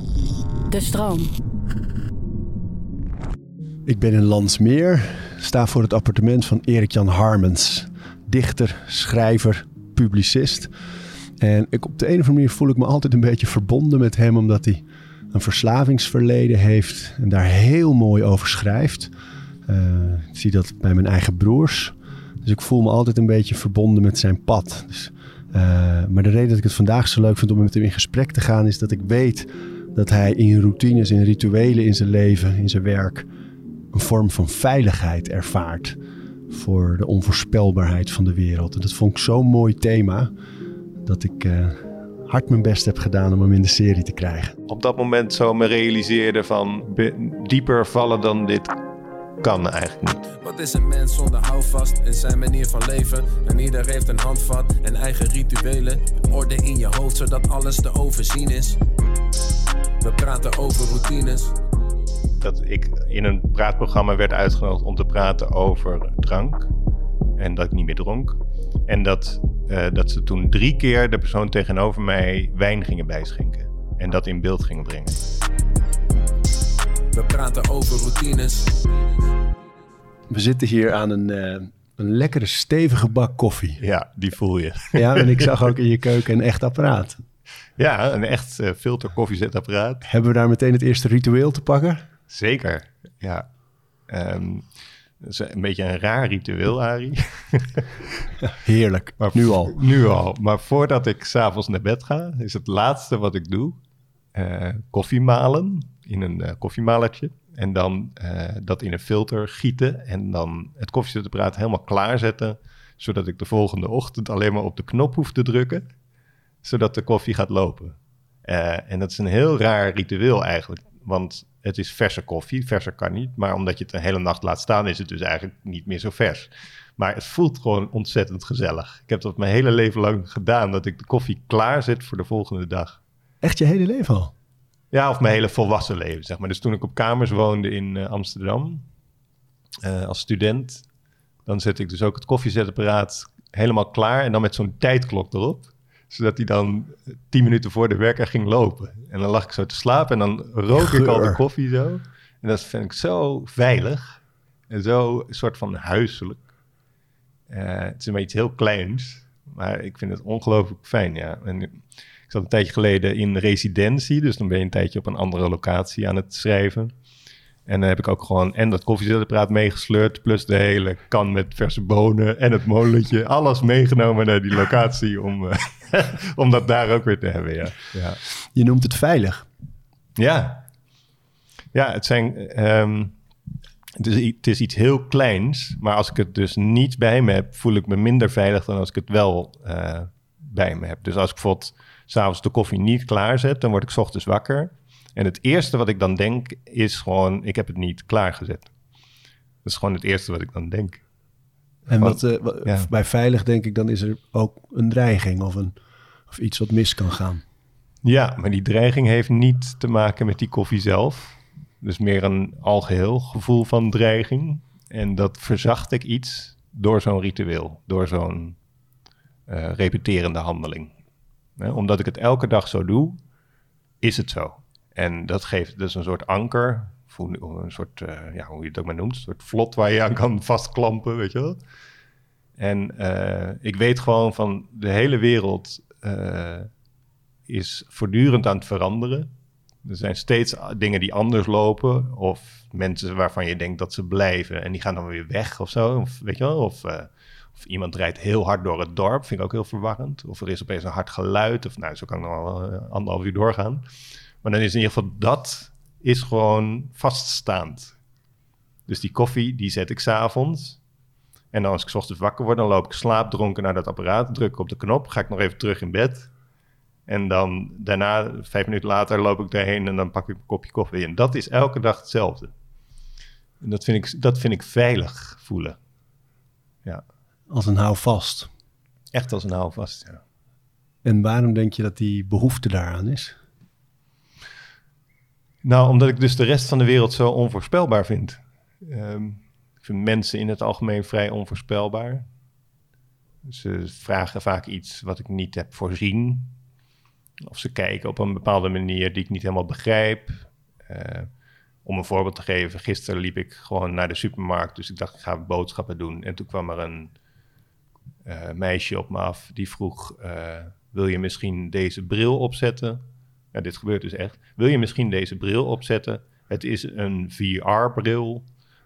De stroom. Ik ben in Landsmeer, sta voor het appartement van Erik-Jan Harmens. Dichter, schrijver, publicist. En op de een of andere manier voel ik me altijd een beetje verbonden met hem, omdat hij een verslavingsverleden heeft en daar heel mooi over schrijft. Ik zie dat bij mijn eigen broers. Dus ik voel me altijd een beetje verbonden met zijn pad. Maar de reden dat ik het vandaag zo leuk vind om met hem in gesprek te gaan, is dat ik weet dat hij in routines, in rituelen in zijn leven, in zijn werk, een vorm van veiligheid ervaart voor de onvoorspelbaarheid van de wereld. En dat vond ik zo'n mooi thema dat ik hard mijn best heb gedaan om hem in de serie te krijgen. Op dat moment zo me realiseerde van dieper vallen dan dit kan eigenlijk niet. Wat is een mens zonder houvast in zijn manier van leven? En ieder heeft een handvat en eigen rituelen. Orde in je hoofd zodat alles te overzien is. We praten over routines. Dat ik in een praatprogramma werd uitgenodigd om te praten over drank. En dat ik niet meer dronk. En dat ze toen 3 keer de persoon tegenover mij wijn gingen bijschenken. En dat in beeld gingen brengen. We praten over routines. We zitten hier aan een lekkere stevige bak koffie. Ja, die voel je. Ja, en ik zag ook in je keuken een echt apparaat. Ja, een echt filter koffiezetapparaat. Hebben we daar meteen het eerste ritueel te pakken? Zeker, ja. Dat is een beetje een raar ritueel, Arie. Heerlijk, maar nu al. Nu al, maar voordat ik 's avonds naar bed ga, is het laatste wat ik doe koffie malen in een koffiemalertje. En dan dat in een filter gieten en dan het koffiezetapparaat helemaal klaarzetten, zodat ik de volgende ochtend alleen maar op de knop hoef te drukken, zodat de koffie gaat lopen. En dat is een heel raar ritueel eigenlijk, want het is verse koffie. Verser kan niet, maar omdat je het een hele nacht laat staan, is het dus eigenlijk niet meer zo vers. Maar het voelt gewoon ontzettend gezellig. Ik heb dat mijn hele leven lang gedaan, dat ik de koffie klaarzet voor de volgende dag. Echt je hele leven al? Ja, of mijn hele volwassen leven, zeg maar. Dus toen ik op kamers woonde in Amsterdam, als student, dan zette ik dus ook het koffiezetapparaat helemaal klaar en dan met zo'n tijdklok erop, zodat hij dan 10 minuten voor de werker ging lopen. En dan lag ik zo te slapen en dan rook ik al de koffie zo. En dat vind ik zo veilig en zo een soort van huiselijk. Het is een beetje iets heel kleins, maar ik vind het ongelooflijk fijn, ja. En ik zat een tijdje geleden in residentie, dus dan ben je een tijdje op een andere locatie aan het schrijven. En dan heb ik ook gewoon en dat koffiezetapparaat meegesleurd, plus de hele kan met verse bonen en het molentje. Alles meegenomen naar die locatie om dat daar ook weer te hebben, ja. Ja. Je noemt het veilig. Ja. Ja, het is iets heel kleins, maar als ik het dus niet bij me heb, voel ik me minder veilig dan als ik het wel bij me heb. Dus als ik bijvoorbeeld 's avonds de koffie niet klaarzet, dan word ik 's ochtends wakker. En het eerste wat ik dan denk is gewoon, ik heb het niet klaargezet. Dat is gewoon het eerste wat ik dan denk. En bij veilig denk ik, dan is er ook een dreiging of iets wat mis kan gaan. Ja, maar die dreiging heeft niet te maken met die koffie zelf. Dus meer een algeheel gevoel van dreiging. En dat verzacht ik iets door zo'n ritueel, door zo'n repeterende handeling. Omdat ik het elke dag zo doe, is het zo. En dat geeft dus een soort anker, een soort, hoe je het ook maar noemt, een soort vlot waar je aan kan vastklampen, weet je wel. En ik weet gewoon van de hele wereld is voortdurend aan het veranderen. Er zijn steeds dingen die anders lopen, of mensen waarvan je denkt dat ze blijven en die gaan dan weer weg of zo, of weet je wel, of iemand rijdt heel hard door het dorp, vind ik ook heel verwarrend. Of er is opeens een hard geluid, of zo kan ik nog wel 1,5 uur doorgaan. Maar dan is in ieder geval, dat is gewoon vaststaand. Dus die koffie, die zet ik 's avonds. En dan als ik 's ochtends wakker word, dan loop ik slaapdronken naar dat apparaat, druk ik op de knop, ga ik nog even terug in bed. En dan daarna, 5 minuten later, loop ik daarheen en dan pak ik een kopje koffie. En dat is elke dag hetzelfde. En dat vind ik veilig voelen. Ja. Als een houvast. Echt als een houvast, ja. En waarom denk je dat die behoefte daaraan is? Nou, omdat ik dus de rest van de wereld zo onvoorspelbaar vind. Ik vind mensen in het algemeen vrij onvoorspelbaar. Ze vragen vaak iets wat ik niet heb voorzien. Of ze kijken op een bepaalde manier die ik niet helemaal begrijp. Om een voorbeeld te geven, gisteren liep ik gewoon naar de supermarkt. Dus ik dacht, ik ga boodschappen doen. En toen kwam er een meisje op me af die vroeg... wil je misschien deze bril opzetten? Ja, dit gebeurt dus echt. Wil je misschien deze bril opzetten? Het is een VR-bril.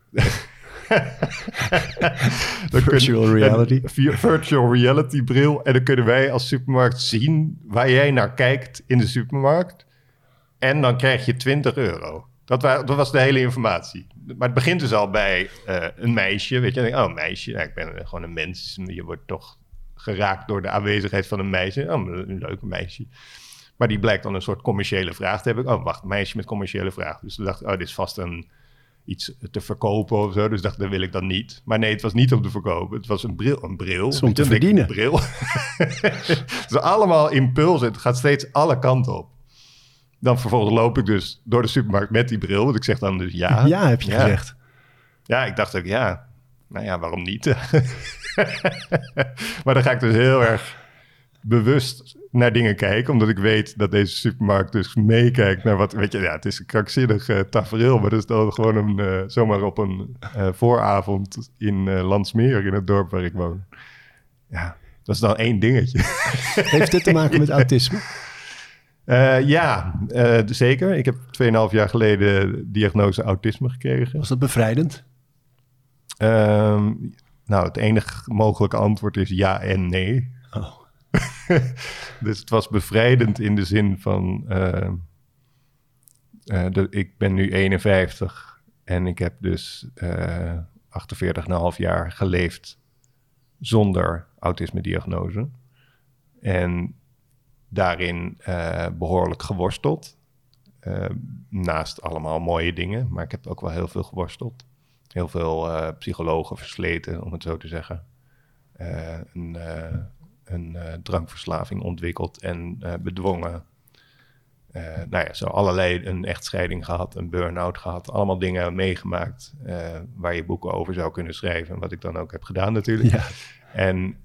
Virtual reality. Virtual reality bril. En dan kunnen wij als supermarkt zien waar jij naar kijkt in de supermarkt. En dan krijg je €20. Dat was de hele informatie. Maar het begint dus al bij een meisje. Weet je, dan denk ik, een meisje. Ja, ik ben gewoon een mens. Je wordt toch geraakt door de aanwezigheid van een meisje. Een leuke meisje. Maar die blijkt dan een soort commerciële vraag te hebben. Een meisje met commerciële vraag. Dus toen dacht ik, dit is vast iets te verkopen of zo. Dus dacht, dat wil ik dan niet. Maar nee, het was niet om te verkopen. Het was een bril. Het is om te verdienen. Een bril. Het is allemaal impulsen. Het gaat steeds alle kanten op. Dan vervolgens loop ik dus door de supermarkt met die bril. Want ik zeg dan dus ja. Ja, heb je gezegd. Ja, ik dacht ook ja. Nou ja, waarom niet? Maar dan ga ik dus heel erg bewust naar dingen kijken. Omdat ik weet dat deze supermarkt dus meekijkt naar wat... Weet je, het is een krankzinnig tafereel. Maar dat is dan gewoon zomaar op een vooravond in Landsmeer, in het dorp waar ik woon. Ja, dat is dan één dingetje. Heeft dit te maken met autisme? Zeker. Ik heb 2,5 jaar geleden diagnose autisme gekregen. Was dat bevrijdend? Het enige mogelijke antwoord is ja en nee. Oh. Dus het was bevrijdend in de zin van... ik ben nu 51 en ik heb dus 48,5 jaar geleefd zonder autisme-diagnose. En daarin behoorlijk geworsteld. Naast allemaal mooie dingen, maar ik heb ook wel heel veel geworsteld. Heel veel psychologen versleten, om het zo te zeggen. Een drankverslaving ontwikkeld en bedwongen. Zo allerlei, een echtscheiding gehad, een burn-out gehad. Allemaal dingen meegemaakt waar je boeken over zou kunnen schrijven. Wat ik dan ook heb gedaan natuurlijk. Ja. En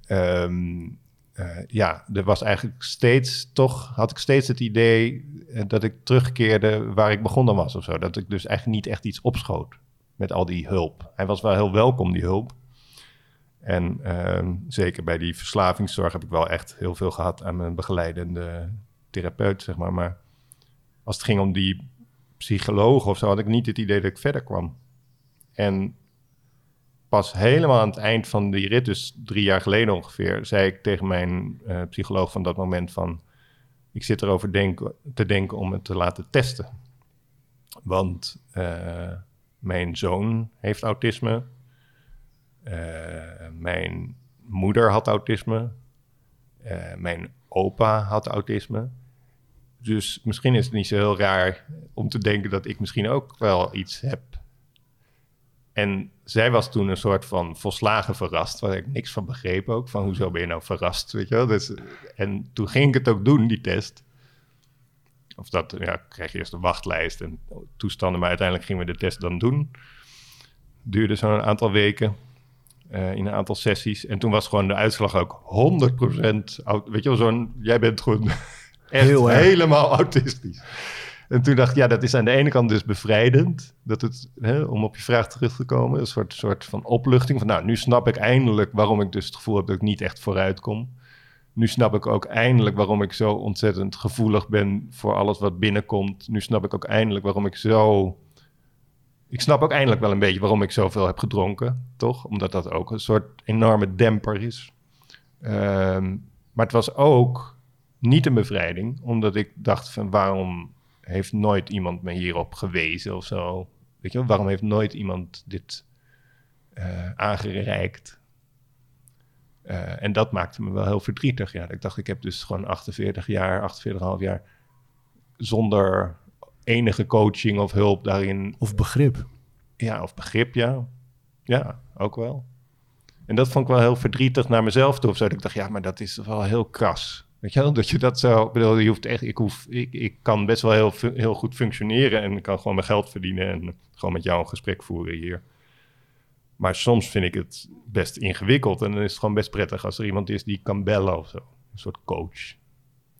er was eigenlijk had ik steeds het idee dat ik terugkeerde waar ik begonnen was of zo. Dat ik dus eigenlijk niet echt iets opschoot met al die hulp. Hij was wel heel welkom, die hulp. En zeker bij die verslavingszorg heb ik wel echt heel veel gehad aan mijn begeleidende therapeut, zeg maar. Maar als het ging om die psycholoog of zo, had ik niet het idee dat ik verder kwam. En pas helemaal aan het eind van die rit, dus 3 jaar geleden ongeveer, zei ik tegen mijn psycholoog van dat moment van... ik zit erover te denken om het te laten testen. Want mijn zoon heeft autisme. Mijn moeder had autisme. Mijn opa had autisme. Dus misschien is het niet zo heel raar om te denken dat ik misschien ook wel iets heb. En zij was toen een soort van volslagen verrast, waar ik niks van begreep ook. Van hoezo ben je nou verrast, weet je wel? Dus, en toen ging ik het ook doen, die test. Of dat, kreeg je eerst een wachtlijst en toestanden. Maar uiteindelijk gingen we de test dan doen. Duurde zo'n aantal weken, in een aantal sessies. En toen was gewoon de uitslag ook 100%. Weet je wel, jij bent gewoon echt helemaal autistisch. En toen dacht ik, dat is aan de ene kant dus bevrijdend. Dat het, om op je vraag terug te komen, een soort van opluchting. Van nu snap ik eindelijk waarom ik dus het gevoel heb dat ik niet echt vooruit kom. Nu snap ik ook eindelijk waarom ik zo ontzettend gevoelig ben voor alles wat binnenkomt. Nu snap ik ook eindelijk waarom ik snap ook eindelijk wel een beetje waarom ik zoveel heb gedronken, toch? Omdat dat ook een soort enorme demper is. Maar het was ook niet een bevrijding, omdat ik dacht van waarom heeft nooit iemand me hierop gewezen of zo? Weet je wel, waarom heeft nooit iemand dit aangereikt? En dat maakte me wel heel verdrietig. Ja, ik dacht, ik heb dus gewoon 48,5 jaar zonder enige coaching of hulp daarin. Of begrip. Ja, of begrip, ja. Ja, ook wel. En dat vond ik wel heel verdrietig naar mezelf toe. Of zo. Ik dacht, maar dat is wel heel kras. Weet je wel, dat je dat zo... je hoeft echt... Ik kan best wel heel goed functioneren en ik kan gewoon mijn geld verdienen en gewoon met jou een gesprek voeren hier. Maar soms vind ik het best ingewikkeld en dan is het gewoon best prettig als er iemand is die kan bellen of zo. Een soort coach.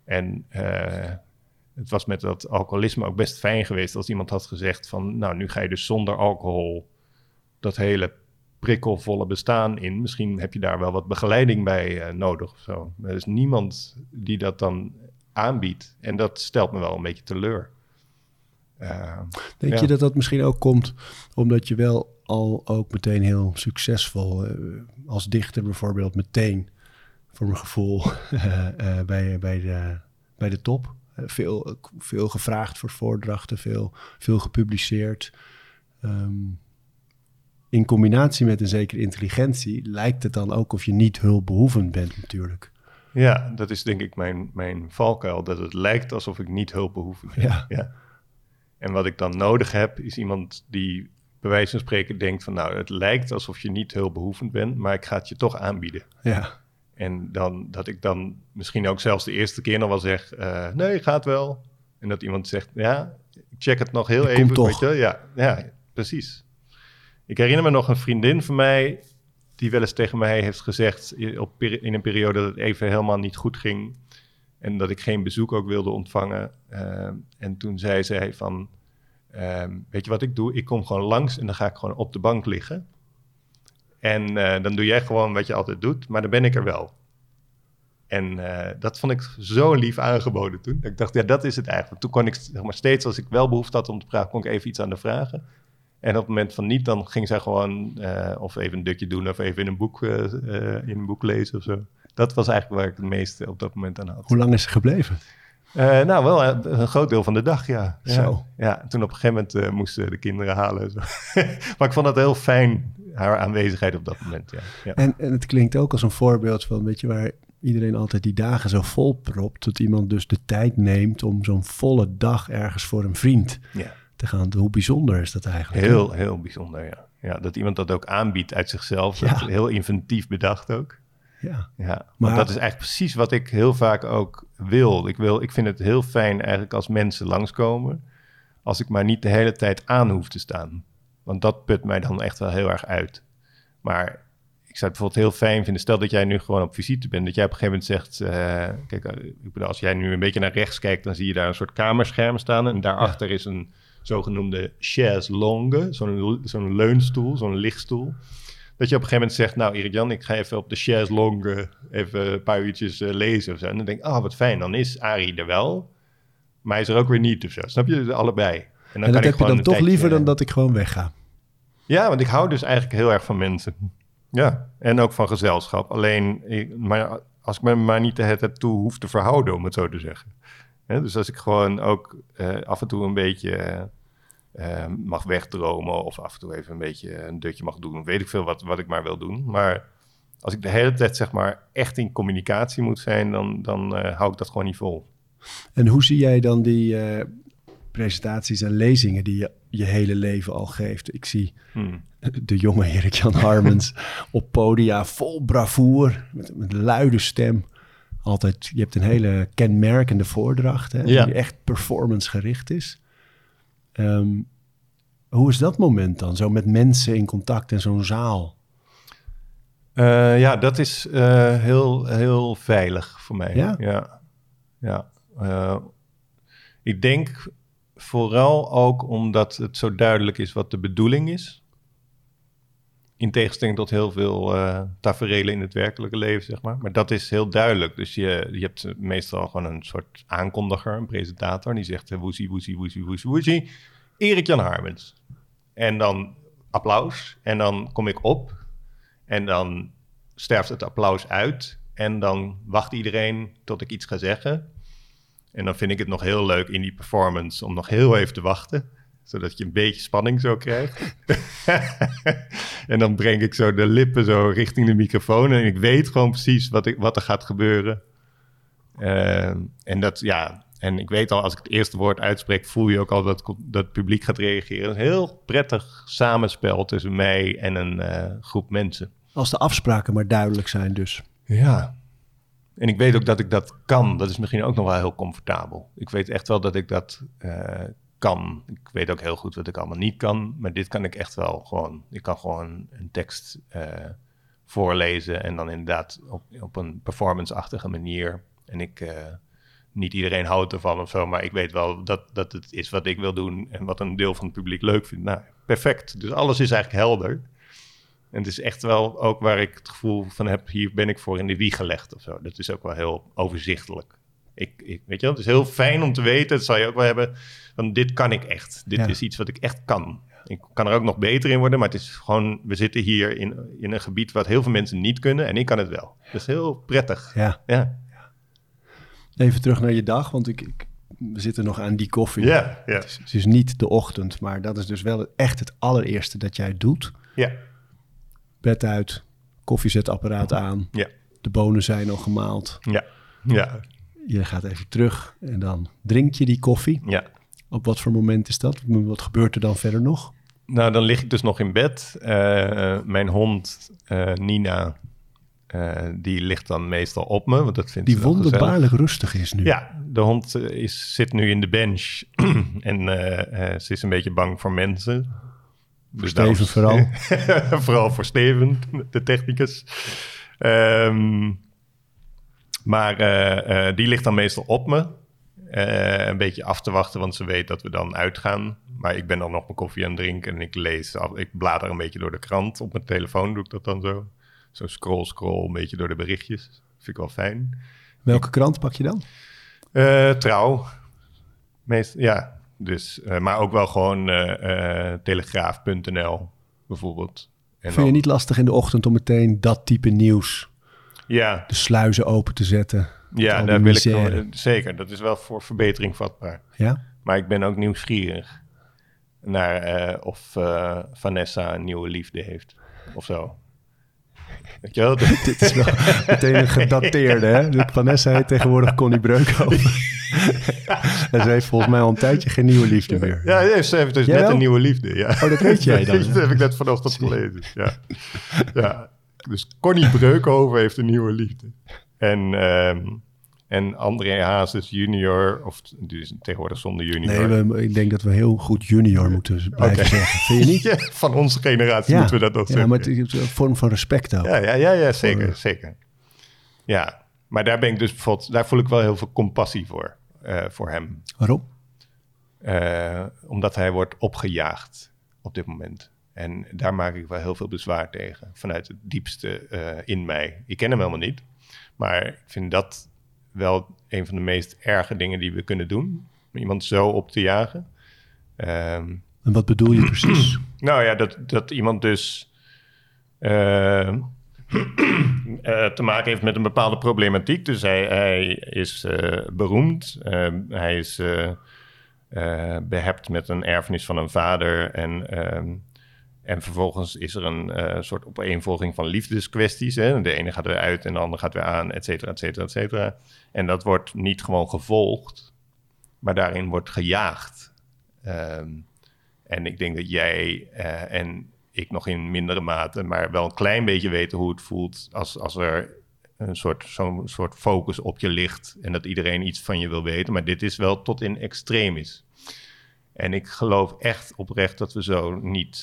En het was met dat alcoholisme ook best fijn geweest als iemand had gezegd van, nou, nu ga je dus zonder alcohol dat hele prikkelvolle bestaan in. Misschien heb je daar wel wat begeleiding bij nodig of zo. Er is niemand die dat dan aanbiedt. En dat stelt me wel een beetje teleur. Denk je dat dat misschien ook komt omdat je wel al ook meteen heel succesvol als dichter bijvoorbeeld meteen voor mijn gevoel bij de top. Veel gevraagd voor voordrachten, veel gepubliceerd. In combinatie met een zekere intelligentie lijkt het dan ook of je niet hulpbehoevend bent natuurlijk. Ja, dat is denk ik mijn valkuil, dat het lijkt alsof ik niet hulpbehoevend ben. Ja. En wat ik dan nodig heb, is iemand die bij wijze van spreken denkt van, nou, het lijkt alsof je niet hulpbehoevend bent, maar ik ga het je toch aanbieden. Ja. En dan dat ik dan misschien ook zelfs de eerste keer nog wel zeg, nee, gaat wel. En dat iemand zegt, ja, ik check het nog heel even. Toch. Weet je? Ja, precies. Ik herinner me nog een vriendin van mij die wel eens tegen mij heeft gezegd in een periode dat het even helemaal niet goed ging en dat ik geen bezoek ook wilde ontvangen. En toen zei zij van, weet je wat ik doe? Ik kom gewoon langs en dan ga ik gewoon op de bank liggen. En dan doe jij gewoon wat je altijd doet, maar dan ben ik er wel. En dat vond ik zo lief aangeboden toen. Ik dacht, ja, dat is het eigenlijk. Toen kon ik, zeg maar, steeds als ik wel behoefte had om te praten, kon ik even iets aan de vragen. En op het moment van niet, dan ging zij gewoon of even een dutje doen of even in een boek lezen of zo. Dat was eigenlijk waar ik het meeste op dat moment aan had. Hoe lang is ze gebleven? Nou, wel een groot deel van de dag, ja. Zo. Ja, toen op een gegeven moment moesten de kinderen halen. Zo. Maar ik vond dat heel fijn, haar aanwezigheid op dat moment, ja. En het klinkt ook als een voorbeeld van, weet je, waar iedereen altijd die dagen zo vol propt, dat iemand dus de tijd neemt om zo'n volle dag ergens voor een vriend te gaan. Hoe bijzonder is dat eigenlijk? Heel, heel bijzonder, ja. Ja, dat iemand dat ook aanbiedt uit zichzelf. Dat is heel inventief bedacht ook. Ja, maar dat is eigenlijk precies wat ik heel vaak ook wil. Ik vind het heel fijn eigenlijk als mensen langskomen, als ik maar niet de hele tijd aan hoef te staan. Want dat put mij dan echt wel heel erg uit. Maar ik zou het bijvoorbeeld heel fijn vinden, stel dat jij nu gewoon op visite bent, dat jij op een gegeven moment zegt, kijk, ik bedoel, als jij nu een beetje naar rechts kijkt, dan zie je daar een soort kamerscherm staan en daarachter is een zogenoemde chaise longue, zo'n leunstoel, zo'n lichtstoel. Dat je op een gegeven moment zegt, nou Erik-Jan, ik ga even op de chaise longue even een paar uurtjes lezen of zo. En dan denk ik, wat fijn, dan is Arie er wel, maar hij is er ook weer niet of zo. Snap je? Allebei. En dat heb je dan toch liever dan dat ik gewoon wegga? Ja, want ik hou dus eigenlijk heel erg van mensen. Ja, en ook van gezelschap. Alleen, maar als ik me maar niet de hele tijd toe hoef te verhouden, om het zo te zeggen. Dus als ik gewoon ook af en toe een beetje mag wegdromen of af en toe even een beetje een dutje mag doen. Weet ik veel wat ik maar wil doen. Maar als ik de hele tijd zeg maar echt in communicatie moet zijn, dan hou ik dat gewoon niet vol. En hoe zie jij dan die presentaties en lezingen die je hele leven al geeft? Ik zie de jonge Erik-Jan Harmens op podia vol bravoer, met een luide stem. Altijd, je hebt een hele kenmerkende voordracht, hè, die echt performance gericht is. Hoe is dat moment dan? Zo met mensen in contact in zo'n zaal? Dat is heel, heel veilig voor mij. Ja. Ik denk vooral ook omdat het zo duidelijk is wat de bedoeling is. In tegenstelling tot heel veel taferelen in het werkelijke leven, zeg maar. Maar dat is heel duidelijk. Dus je hebt meestal gewoon een soort aankondiger, een presentator. Die zegt woezie, woezie, woezie, woezie, woezie. Erik-Jan Harmens. En dan applaus. En dan kom ik op. En dan sterft het applaus uit. En dan wacht iedereen tot ik iets ga zeggen. En dan vind ik het nog heel leuk in die performance om nog heel even te wachten. Zodat je een beetje spanning zo krijgt. En dan breng ik zo de lippen zo richting de microfoon. En ik weet gewoon precies wat er gaat gebeuren. En ik weet al, als ik het eerste woord uitspreek, voel je ook al dat het publiek gaat reageren. Een heel prettig samenspel tussen mij en een groep mensen. Als de afspraken maar duidelijk zijn dus. Ja. En ik weet ook dat ik dat kan. Dat is misschien ook nog wel heel comfortabel. Ik weet echt wel dat ik dat kan. Ik weet ook heel goed wat ik allemaal niet kan. Maar dit kan ik echt wel gewoon. Ik kan gewoon een tekst voorlezen en dan inderdaad op een performance-achtige manier. En ik niet iedereen houdt ervan of zo, maar ik weet wel dat het is wat ik wil doen en wat een deel van het publiek leuk vindt. Nou, perfect. Dus alles is eigenlijk helder. En het is echt wel ook waar ik het gevoel van heb, hier ben ik voor in de wieg gelegd of zo. Dat is ook wel heel overzichtelijk. Weet je wel, het is heel fijn om te weten, dat zal je ook wel hebben, van dit kan ik echt. Dit is iets wat ik echt kan. Ik kan er ook nog beter in worden, maar het is gewoon, we zitten hier in een gebied wat heel veel mensen niet kunnen en ik kan het wel. Dat is heel prettig. Ja. Even terug naar je dag, want we zitten nog aan die koffie. Ja. Het is niet de ochtend, maar dat is dus wel echt het allereerste dat jij doet. Ja. Bed uit, koffiezetapparaat aan. Ja. De bonen zijn al gemaald. Ja. Je gaat even terug en dan drink je die koffie. Ja. Op wat voor moment is dat? Wat gebeurt er dan verder nog? Nou, dan lig ik dus nog in bed. Mijn hond, Nina, die ligt dan meestal op me. Want dat vindt die ze wel wonderbaarlijk gezellig. Rustig is nu. Ja, de hond zit nu in de bench. En ze is een beetje bang voor mensen. Dus Steven vooral. Vooral voor Steven, de technicus. Maar die ligt dan meestal op me. Een beetje af te wachten, want ze weet dat we dan uitgaan. Maar ik ben dan nog mijn koffie aan het drinken en ik blader een beetje door de krant. Op mijn telefoon doe ik dat dan zo. Zo scroll een beetje door de berichtjes. Vind ik wel fijn. Welke krant pak je dan? Trouw. Ja, dus, maar ook wel gewoon telegraaf.nl bijvoorbeeld. En Vind je niet lastig in de ochtend om meteen dat type nieuws, de sluizen open te zetten? Ja, daar wil ik zeker. Dat is wel voor verbetering vatbaar. Ja? Maar ik ben ook nieuwsgierig naar of Vanessa een nieuwe liefde heeft of zo. Weet je wel? Dit is wel meteen een gedateerde, hè? Vanessa heet tegenwoordig Connie Breukhoven. En ze heeft volgens mij al een tijdje geen nieuwe liefde meer. Ja, ze heeft dus net een nieuwe liefde. Ja. Oh, dat weet jij dan? Dat heb ik net vanochtend gelezen. Ja. Dus Connie Breukhoven heeft een nieuwe liefde. En André Hazes junior, of die is tegenwoordig zonder junior. Nee, ik denk dat we heel goed junior moeten blijven zeggen. Vind je niet? Ja, van onze generatie moeten we dat nog zeggen. Ja, maar het is een vorm van respect ook. Ja, zeker. Ja, maar daar ben ik dus bijvoorbeeld, daar voel ik wel heel veel compassie voor hem. Waarom? Omdat hij wordt opgejaagd op dit moment. En daar maak ik wel heel veel bezwaar tegen. Vanuit het diepste in mij. Ik ken hem helemaal niet. Maar ik vind dat wel een van de meest erge dingen die we kunnen doen. Om iemand zo op te jagen. En wat bedoel je precies? Nou ja, dat iemand dus te maken heeft met een bepaalde problematiek. Dus hij is beroemd. Hij is behept met een erfenis van een vader. En vervolgens is er een soort opeenvolging van liefdeskwesties. Hè? De ene gaat weer uit en de andere gaat weer aan, et cetera, et cetera, et cetera. En dat wordt niet gewoon gevolgd, maar daarin wordt gejaagd. En ik denk dat jij en ik nog in mindere mate, maar wel een klein beetje weten hoe het voelt als er zo'n soort focus op je ligt en dat iedereen iets van je wil weten. Maar dit is wel tot in extremis. En ik geloof echt oprecht dat we zo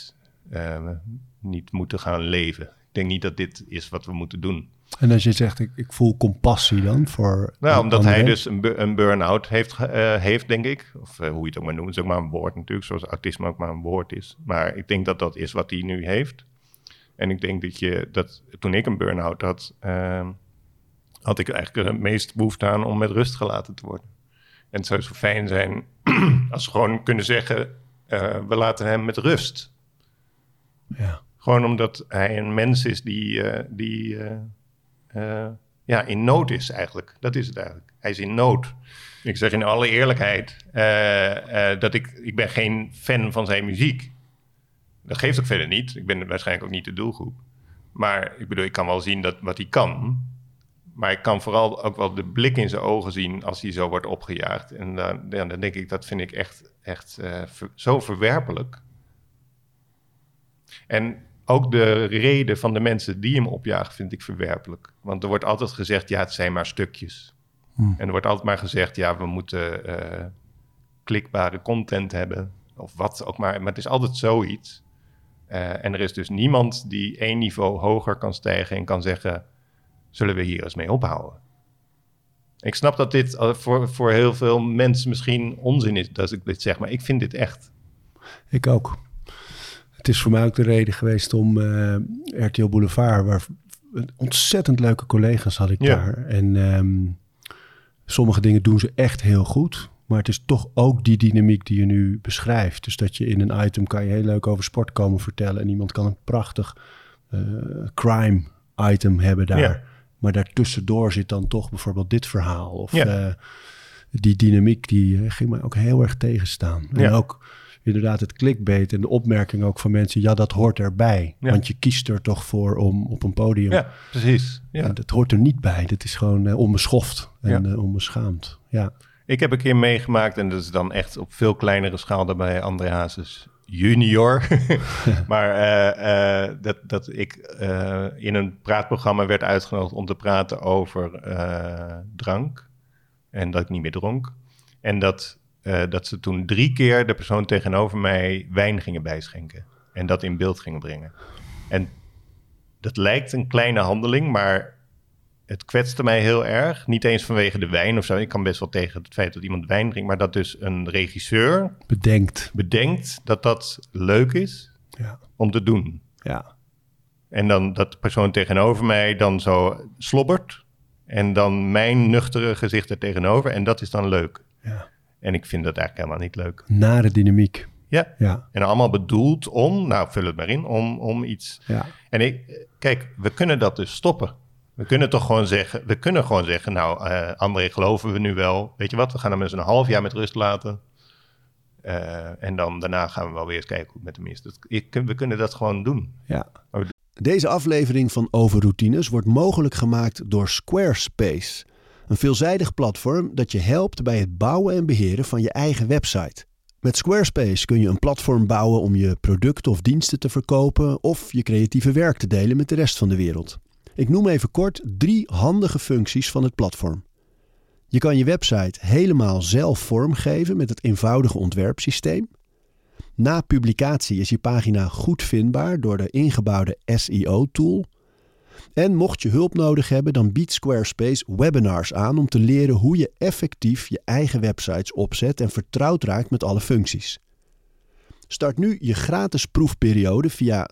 niet moeten gaan leven. Ik denk niet dat dit is wat we moeten doen. En als je zegt, ik voel compassie dan voor... Nou, omdat hij dus een burn-out heeft, denk ik. Of hoe je het ook maar noemt. Het is ook maar een woord natuurlijk, zoals autisme ook maar een woord is. Maar ik denk dat dat is wat hij nu heeft. En ik denk dat toen ik een burn-out had ik eigenlijk het meest behoefte aan om met rust gelaten te worden. En het zou zo fijn zijn als we gewoon kunnen zeggen, we laten hem met rust. Ja. Gewoon omdat hij een mens is die in nood is eigenlijk. Dat is het eigenlijk. Hij is in nood. Ik zeg in alle eerlijkheid dat ik ben geen fan van zijn muziek. Dat geeft ook verder niet. Ik ben waarschijnlijk ook niet de doelgroep. Maar ik bedoel, ik kan wel zien wat hij kan. Maar ik kan vooral ook wel de blik in zijn ogen zien als hij zo wordt opgejaagd. En dan denk ik, dat vind ik echt zo verwerpelijk. En ook de reden van de mensen die hem opjagen vind ik verwerpelijk. Want er wordt altijd gezegd, ja, het zijn maar stukjes. En er wordt altijd maar gezegd, ja, we moeten klikbare content hebben. Of wat ook maar. Maar het is altijd zoiets. En er is dus niemand die 1 niveau hoger kan stijgen en kan zeggen, zullen we hier eens mee ophouden? Ik snap dat dit voor heel veel mensen misschien onzin is dat ik dit zeg, maar ik vind dit echt. Ik ook. Het is voor mij ook de reden geweest om RTL Boulevard, waar ontzettend leuke collega's had ik daar. En sommige dingen doen ze echt heel goed. Maar het is toch ook die dynamiek die je nu beschrijft. Dus dat je in een item kan je heel leuk over sport komen vertellen. En iemand kan een prachtig crime item hebben daar. Ja. Maar daartussendoor zit dan toch bijvoorbeeld dit verhaal. Of die dynamiek die ging mij ook heel erg tegenstaan. Ja. En ook inderdaad het clickbait en de opmerking ook van mensen. Ja, dat hoort erbij. Ja. Want je kiest er toch voor om op een podium. Ja, precies. Ja. Dat hoort er niet bij. Dat is gewoon onbeschoft en onbeschaamd. Ja. Ik heb een keer meegemaakt, en dat is dan echt op veel kleinere schaal dan bij André Hazes junior. Maar dat ik in een praatprogramma werd uitgenodigd om te praten over drank. En dat ik niet meer dronk. En dat ze toen 3 keer de persoon tegenover mij wijn gingen bijschenken. En dat in beeld gingen brengen. En dat lijkt een kleine handeling, maar het kwetste mij heel erg. Niet eens vanwege de wijn of zo. Ik kan best wel tegen het feit dat iemand wijn drinkt. Maar dat dus een regisseur bedenkt dat dat leuk is om te doen. Ja. En dan dat de persoon tegenover mij dan zo slobbert. En dan mijn nuchtere gezicht er tegenover. En dat is dan leuk. Ja. En ik vind dat eigenlijk helemaal niet leuk. Nare dynamiek. Ja. En allemaal bedoeld om, nou vul het maar in, om iets. Ja. En kijk, we kunnen dat dus stoppen. We kunnen gewoon zeggen, nou, André geloven we nu wel. Weet je wat, we gaan hem eens een half jaar met rust laten. En dan daarna gaan we wel weer eens kijken hoe het met hem is. We kunnen dat gewoon doen. Ja. Deze aflevering van Overroutines wordt mogelijk gemaakt door Squarespace. Een veelzijdig platform dat je helpt bij het bouwen en beheren van je eigen website. Met Squarespace kun je een platform bouwen om je producten of diensten te verkopen of je creatieve werk te delen met de rest van de wereld. Ik noem even kort 3 handige functies van het platform. Je kan je website helemaal zelf vormgeven met het eenvoudige ontwerpsysteem. Na publicatie is je pagina goed vindbaar door de ingebouwde SEO-tool. En mocht je hulp nodig hebben, dan biedt Squarespace webinars aan om te leren hoe je effectief je eigen websites opzet en vertrouwd raakt met alle functies. Start nu je gratis proefperiode via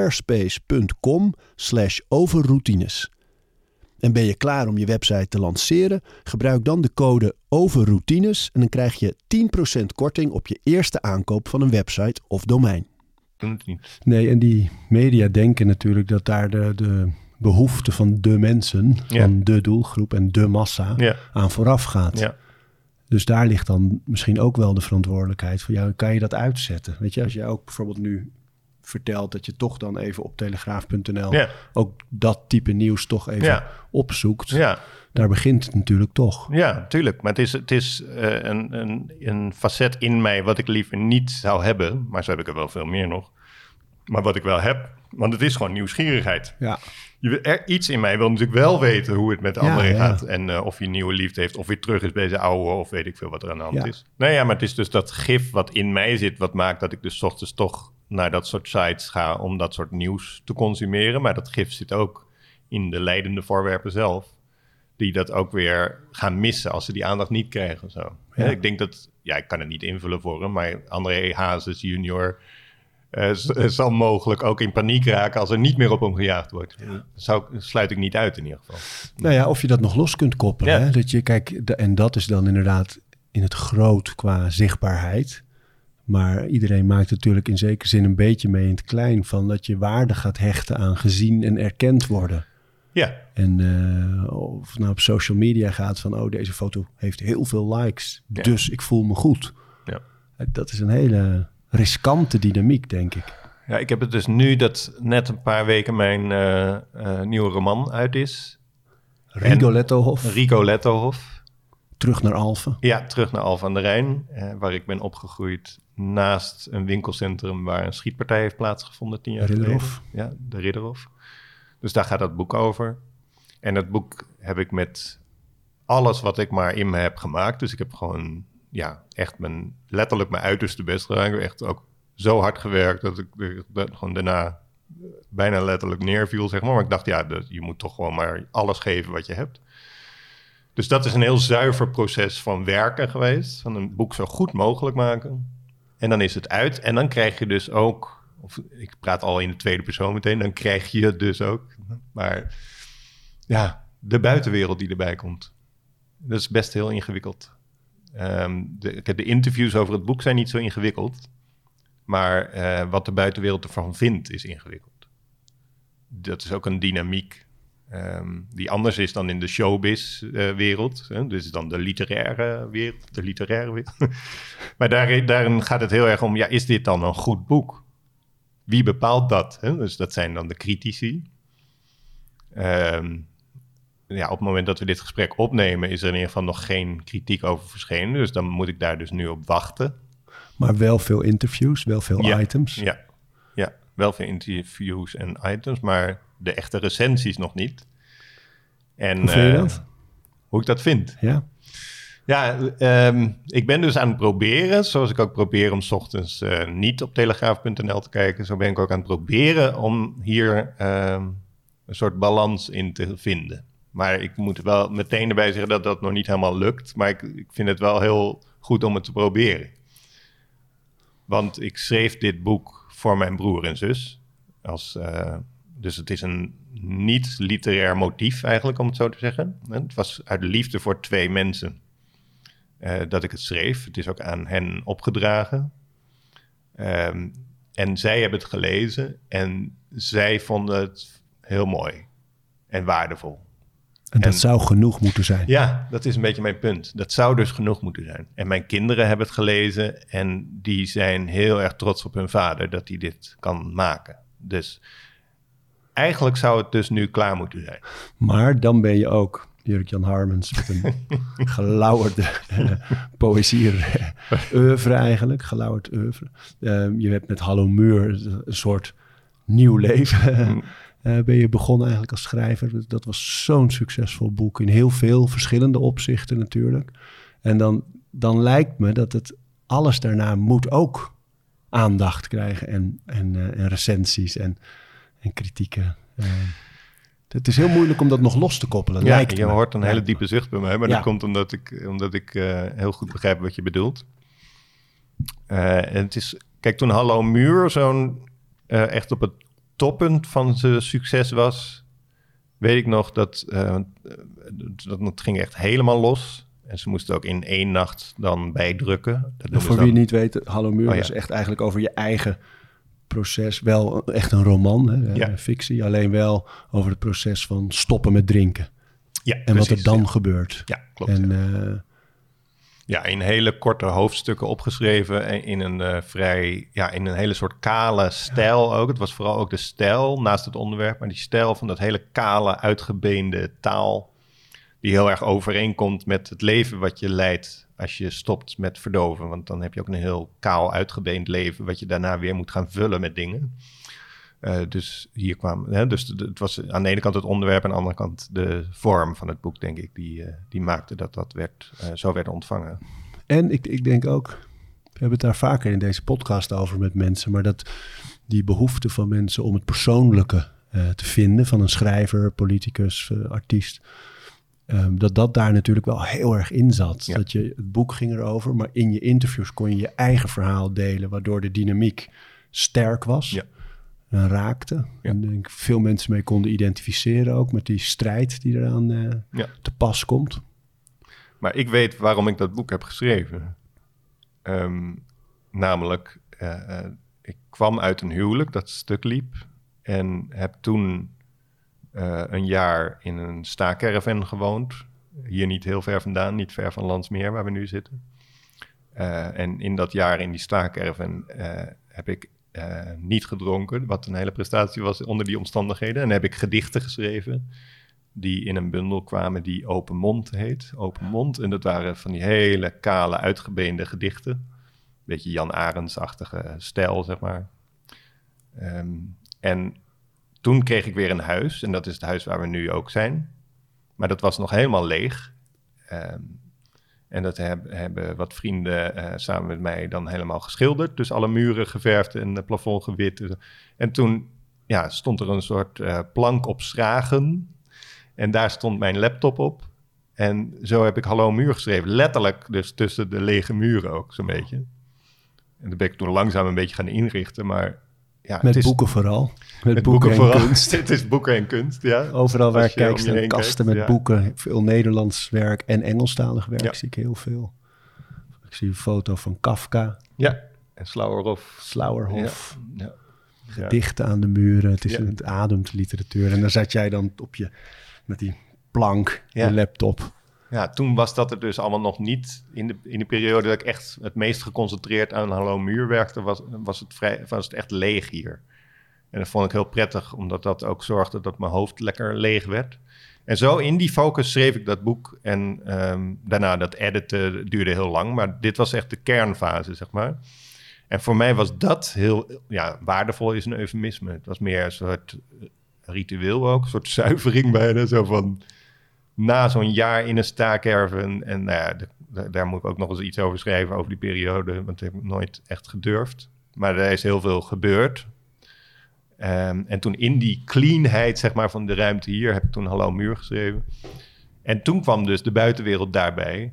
squarespace.com/overroutines. En ben je klaar om je website te lanceren? Gebruik dan de code OVERROUTINES en dan krijg je 10% korting op je eerste aankoop van een website of domein. Nee, en die media denken natuurlijk dat daar de behoefte van de mensen, van de doelgroep en de massa aan vooraf gaat. Ja. Dus daar ligt dan misschien ook wel de verantwoordelijkheid van kan je dat uitzetten? Weet je, als je ook bijvoorbeeld nu vertelt dat je toch dan even op telegraaf.nl ook dat type nieuws toch even opzoekt. Ja. Daar begint het natuurlijk toch. Ja, natuurlijk. Maar het is een facet in mij wat ik liever niet zou hebben. Maar zo heb ik er wel veel meer nog. Maar wat ik wel heb, want het is gewoon nieuwsgierigheid. Ja. Iets in mij wil natuurlijk wel weten hoe het met André gaat. En of hij een nieuwe liefde heeft, of hij terug is bij zijn oude, of weet ik veel wat er aan de hand is. Nou ja, maar het is dus dat gif wat in mij zit, wat maakt dat ik dus 's ochtends toch naar dat soort sites ga om dat soort nieuws te consumeren. Maar dat gif zit ook in de leidende voorwerpen zelf, die dat ook weer gaan missen als ze die aandacht niet krijgen. Zo. Ja. Ik denk dat, ik kan het niet invullen voor hem, maar André Hazes junior zal mogelijk ook in paniek raken als er niet meer op hem gejaagd wordt. Dat sluit ik niet uit in ieder geval. Nou ja, of je dat nog los kunt koppelen. Ja. Hè? Dat je, kijk, en dat is dan inderdaad in het groot qua zichtbaarheid. Maar iedereen maakt natuurlijk in zekere zin een beetje mee in het klein van dat je waarde gaat hechten aan gezien en erkend worden. Ja. En of het nou op social media gaat van deze foto heeft heel veel likes, dus ik voel me goed. Ja. Dat is een hele riskante dynamiek, denk ik. Ja, ik heb het dus nu dat net een paar weken mijn nieuwe roman uit is. Rigolettohof. Terug naar Alphen. Ja, terug naar Alphen aan de Rijn, waar ik ben opgegroeid naast een winkelcentrum waar een schietpartij heeft plaatsgevonden 10 jaar geleden. Ja, de Ridderhof. Dus daar gaat dat boek over. En dat boek heb ik met alles wat ik maar in me heb gemaakt. Dus ik heb gewoon echt letterlijk mijn uiterste best gedaan. Ik heb echt ook zo hard gewerkt dat ik gewoon daarna bijna letterlijk neerviel, zeg maar. Maar ik dacht, je moet toch gewoon maar alles geven wat je hebt. Dus dat is een heel zuiver proces van werken geweest. Van een boek zo goed mogelijk maken. En dan is het uit. En dan krijg je dus ook... Of ik praat al in de tweede persoon meteen. Dan krijg je het dus ook. Maar ja, de buitenwereld die erbij komt. Dat is best heel ingewikkeld. De interviews over het boek zijn niet zo ingewikkeld. Maar wat de buitenwereld ervan vindt is ingewikkeld. Dat is ook een dynamiek die anders is dan in de showbiz-wereld. Dus dan de literaire wereld. Maar daarin gaat het heel erg om, ja, is dit dan een goed boek? Wie bepaalt dat? Hè? Dus dat zijn dan de critici. Ja, op het moment dat we dit gesprek opnemen, is er in ieder geval nog geen kritiek over verschenen. Dus dan moet ik daar dus nu op wachten. Maar wel veel interviews, wel veel items. Ja, wel veel interviews en items, maar de echte recensies nog niet. En, hoe vind je dat? Hoe ik dat vind? Ja. Ja, ik ben dus aan het proberen, zoals ik ook probeer om 's ochtends niet op telegraaf.nl te kijken. Zo ben ik ook aan het proberen om hier een soort balans in te vinden. Maar ik moet wel meteen erbij zeggen dat dat nog niet helemaal lukt. Maar ik vind het wel heel goed om het te proberen. Want ik schreef dit boek voor mijn broer en zus. Dus het is een niet-literair motief eigenlijk, om het zo te zeggen. Het was uit liefde voor 2 mensen dat ik het schreef. Het is ook aan hen opgedragen. En zij hebben het gelezen en zij vonden het heel mooi en waardevol. En dat zou genoeg moeten zijn. Ja, dat is een beetje mijn punt. Dat zou dus genoeg moeten zijn. En mijn kinderen hebben het gelezen en die zijn heel erg trots op hun vader dat hij dit kan maken. Dus eigenlijk zou het dus nu klaar moeten zijn. Maar dan ben je ook Erik-Jan Harmens met een gelauwerde poëzie-oeuvre eigenlijk. Gelauwerd oeuvre. Je hebt met Hallo Muur een soort nieuw leven ben je begonnen eigenlijk als schrijver. Dat was zo'n succesvol boek in heel veel verschillende opzichten natuurlijk. En dan lijkt me dat het alles daarna moet ook aandacht krijgen en recensies en kritieken. Het is heel moeilijk om dat nog los te koppelen. Ja, je hoort een hele diepe zucht bij mij, maar dat komt omdat ik heel goed begrijp wat je bedoelt. En het is, kijk, toen Hallo Muur zo'n echt op het toppunt van zijn succes was, weet ik nog dat het ging echt helemaal los. En ze moesten ook in 1 nacht dan bijdrukken. Voor wie niet weet, Hallo Muur is echt eigenlijk over je eigen proces. Wel echt een roman, hè, fictie. Alleen wel over het proces van stoppen met drinken. Ja, en precies, wat er dan gebeurt. Ja, klopt. En, in hele korte hoofdstukken opgeschreven. In een hele soort kale stijl ook. Het was vooral ook de stijl naast het onderwerp. Maar die stijl van dat hele kale, uitgebeende taal. Die heel erg overeenkomt met het leven wat je leidt als je stopt met verdoven. Want dan heb je ook een heel kaal, uitgebeend leven wat je daarna weer moet gaan vullen met dingen. Dus hier kwam... Dus het was aan de ene kant het onderwerp en aan de andere kant de vorm van het boek, denk ik. Die maakte dat zo werd ontvangen. En ik denk ook... We hebben het daar vaker in deze podcast over met mensen. Maar dat die behoefte van mensen om het persoonlijke te vinden... van een schrijver, politicus, artiest... dat daar natuurlijk wel heel erg in zat. Ja. Dat het boek ging erover, maar in je interviews kon je je eigen verhaal delen, waardoor de dynamiek sterk was en raakte. Ja. En denk veel mensen mee konden identificeren ook met die strijd die eraan te pas komt. Maar ik weet waarom ik dat boek heb geschreven. Namelijk, ik kwam uit een huwelijk dat stuk liep en heb toen... een jaar in een staakerven gewoond. Hier niet heel ver vandaan, niet ver van Landsmeer, waar we nu zitten. En in dat jaar in die staakerven heb ik niet gedronken, wat een hele prestatie was onder die omstandigheden. En heb ik gedichten geschreven die in een bundel kwamen die Open Mond heet. Open Mond, en dat waren van die hele kale, uitgebeende gedichten. Een beetje Jan Arends-achtige stijl, zeg maar. En toen kreeg ik weer een huis. En dat is het huis waar we nu ook zijn. Maar dat was nog helemaal leeg. En dat hebben wat vrienden samen met mij dan helemaal geschilderd. Dus alle muren geverfd en het plafond gewit. En toen stond er een soort plank op schragen. En daar stond mijn laptop op. En zo heb ik Hallo Muur geschreven. Letterlijk dus tussen de lege muren ook, zo'n beetje. En dan ben ik toen langzaam een beetje gaan inrichten, maar... Ja, met boeken vooral. Met boeken en vooral. Kunst. Het is boeken en kunst, ja. Overal waar ik kijk staan kasten met ja. boeken. Veel Nederlands werk en Engelstalig werk zie ik heel veel. Ik zie een foto van Kafka. Ja, en Slauerhoff. Ja. Gedichten aan de muren. Het ademt literatuur. En dan zat jij dan met die plank, je laptop. Ja, toen was dat er dus allemaal nog niet. In de periode dat ik echt het meest geconcentreerd aan Hallo Muur werkte, was het echt leeg hier. En dat vond ik heel prettig, omdat dat ook zorgde dat mijn hoofd lekker leeg werd. En zo in die focus schreef ik dat boek. En daarna dat editen duurde heel lang, maar dit was echt de kernfase, zeg maar. En voor mij was dat heel... Ja, waardevol is een eufemisme. Het was meer een soort ritueel ook, een soort zuivering bijna, zo van... Na zo'n jaar in een staakerven, en nou ja, daar moet ik ook nog eens iets over schrijven, over die periode, want dat heb ik nooit echt gedurfd. Maar er is heel veel gebeurd. En toen in die cleanheid, zeg maar, van de ruimte hier, heb ik toen Hallo Muur geschreven. En toen kwam dus de buitenwereld daarbij.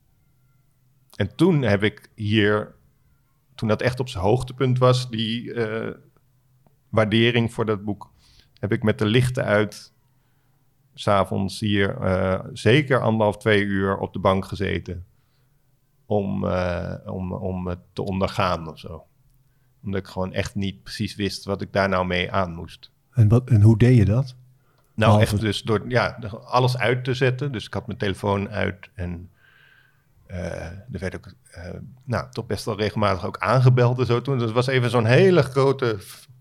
En toen heb ik hier, toen dat echt op zijn hoogtepunt was, die waardering voor dat boek, heb ik met de lichten uit... 'S'avonds hier zeker 1,5-2 uur op de bank gezeten. Om het te ondergaan of zo. Omdat ik gewoon echt niet precies wist wat ik daar nou mee aan moest. En hoe deed je dat? Nou, echt dus door alles uit te zetten. Dus ik had mijn telefoon uit en er werd ook toch best wel regelmatig ook aangebeld en zo toen. Dus het was even zo'n hele grote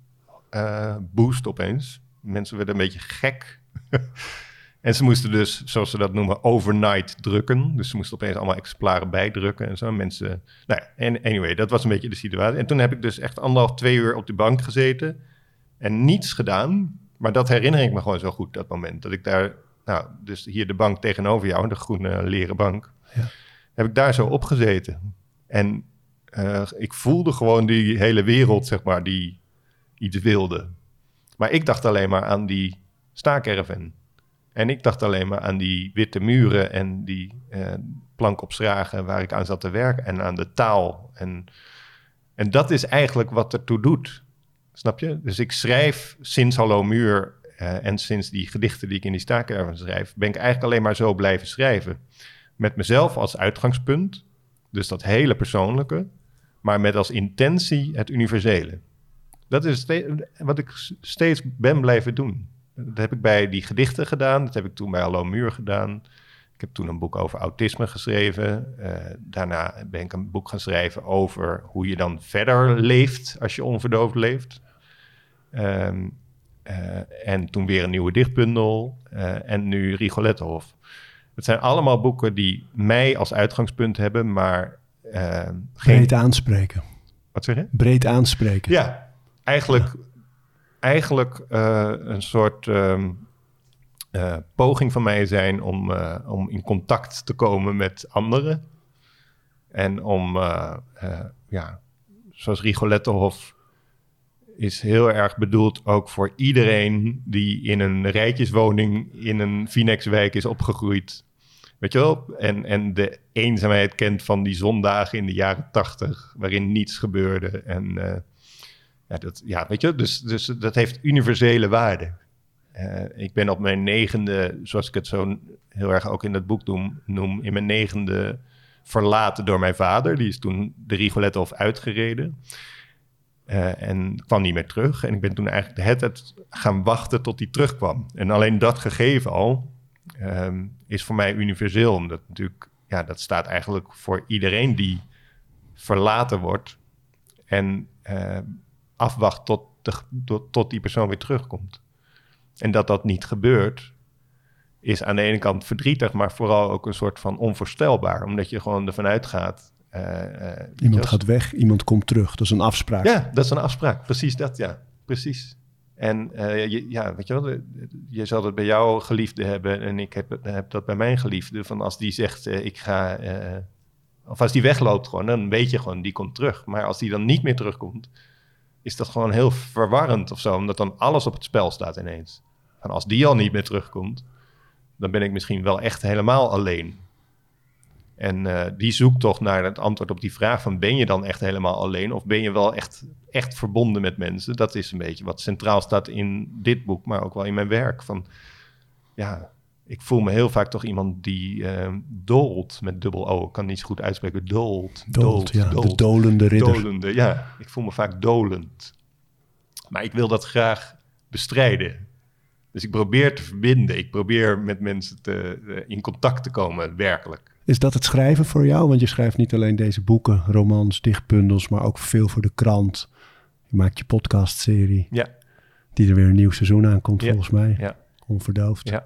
boost opeens. Mensen werden een beetje gek. En ze moesten dus, zoals ze dat noemen, overnight drukken. Dus ze moesten opeens allemaal exemplaren bijdrukken en zo. Mensen, anyway, dat was een beetje de situatie. En toen heb ik dus echt 1,5-2 uur op de bank gezeten en niets gedaan. Maar dat herinner ik me gewoon zo goed, dat moment. Dat ik daar, dus hier de bank tegenover jou, de groene leren bank, heb ik daar zo opgezeten. En ik voelde gewoon die hele wereld, zeg maar, die iets wilde. Maar ik dacht alleen maar aan die staakerven. En ik dacht alleen maar aan die witte muren en die plank op schragen waar ik aan zat te werken en aan de taal. En dat is eigenlijk wat ertoe doet. Snap je? Dus ik schrijf sinds Hallo Muur en sinds die gedichten die ik in die staakerven schrijf, ben ik eigenlijk alleen maar zo blijven schrijven. Met mezelf als uitgangspunt, dus dat hele persoonlijke, maar met als intentie het universele. Dat is wat ik steeds ben blijven doen. Dat heb ik bij die gedichten gedaan. Dat heb ik toen bij Hallo Muur gedaan. Ik heb toen een boek over autisme geschreven. Daarna ben ik een boek gaan schrijven over hoe je dan verder leeft als je onverdoofd leeft. En toen weer een nieuwe dichtbundel. En nu Rigolettenhof. Het zijn allemaal boeken die mij als uitgangspunt hebben, maar breed aanspreken. Wat zeg je? Breed aanspreken. Ja, eigenlijk een soort poging van mij zijn om in contact te komen met anderen. En om, zoals Rigolettenhof is heel erg bedoeld ook voor iedereen die in een rijtjeswoning in een Vinex-wijk is opgegroeid. Weet je wel? En de eenzaamheid kent van die zondagen in de jaren 80, waarin niets gebeurde. En weet je, dus dat heeft universele waarde. Ik ben op mijn 9e, zoals ik het zo heel erg ook in dat boek noem, in mijn 9e verlaten door mijn vader. Die is toen de Rigolettenhof uitgereden. En kwam niet meer terug. En ik ben toen eigenlijk de hele tijd gaan wachten tot hij terugkwam. En alleen dat gegeven al is voor mij universeel. Omdat natuurlijk, dat staat eigenlijk voor iedereen die verlaten wordt en afwacht tot die persoon weer terugkomt. En dat niet gebeurt, is aan de ene kant verdrietig, maar vooral ook een soort van onvoorstelbaar. Omdat je gewoon ervan uitgaat. Iemand gaat weg, iemand komt terug. Dat is een afspraak. Ja, dat is een afspraak. Precies dat, ja. Precies. En weet je wel, je zal het bij jouw geliefde hebben en ik heb dat bij mijn geliefde. Van als die zegt, ik ga... of als die wegloopt gewoon, dan weet je gewoon, die komt terug. Maar als die dan niet meer terugkomt, is dat gewoon heel verwarrend of zo. Omdat dan alles op het spel staat ineens. En als die al niet meer terugkomt, dan ben ik misschien wel echt helemaal alleen. En die zoektocht naar het antwoord op die vraag van ben je dan echt helemaal alleen of ben je wel echt verbonden met mensen? Dat is een beetje wat centraal staat in dit boek, maar ook wel in mijn werk. Van, ja, ik voel me heel vaak toch iemand die doolt met dubbel O. Ik kan niet zo goed uitspreken. Dolt. De dolende ridder. Ja, ik voel me vaak dolend. Maar ik wil dat graag bestrijden. Dus ik probeer te verbinden. Ik probeer met mensen in contact te komen, werkelijk. Is dat het schrijven voor jou? Want je schrijft niet alleen deze boeken, romans, dichtbundels, maar ook veel voor de krant. Je maakt je podcastserie. Ja. Die er weer een nieuw seizoen aankomt, volgens mij. Ja. Onverdoofd. Ja.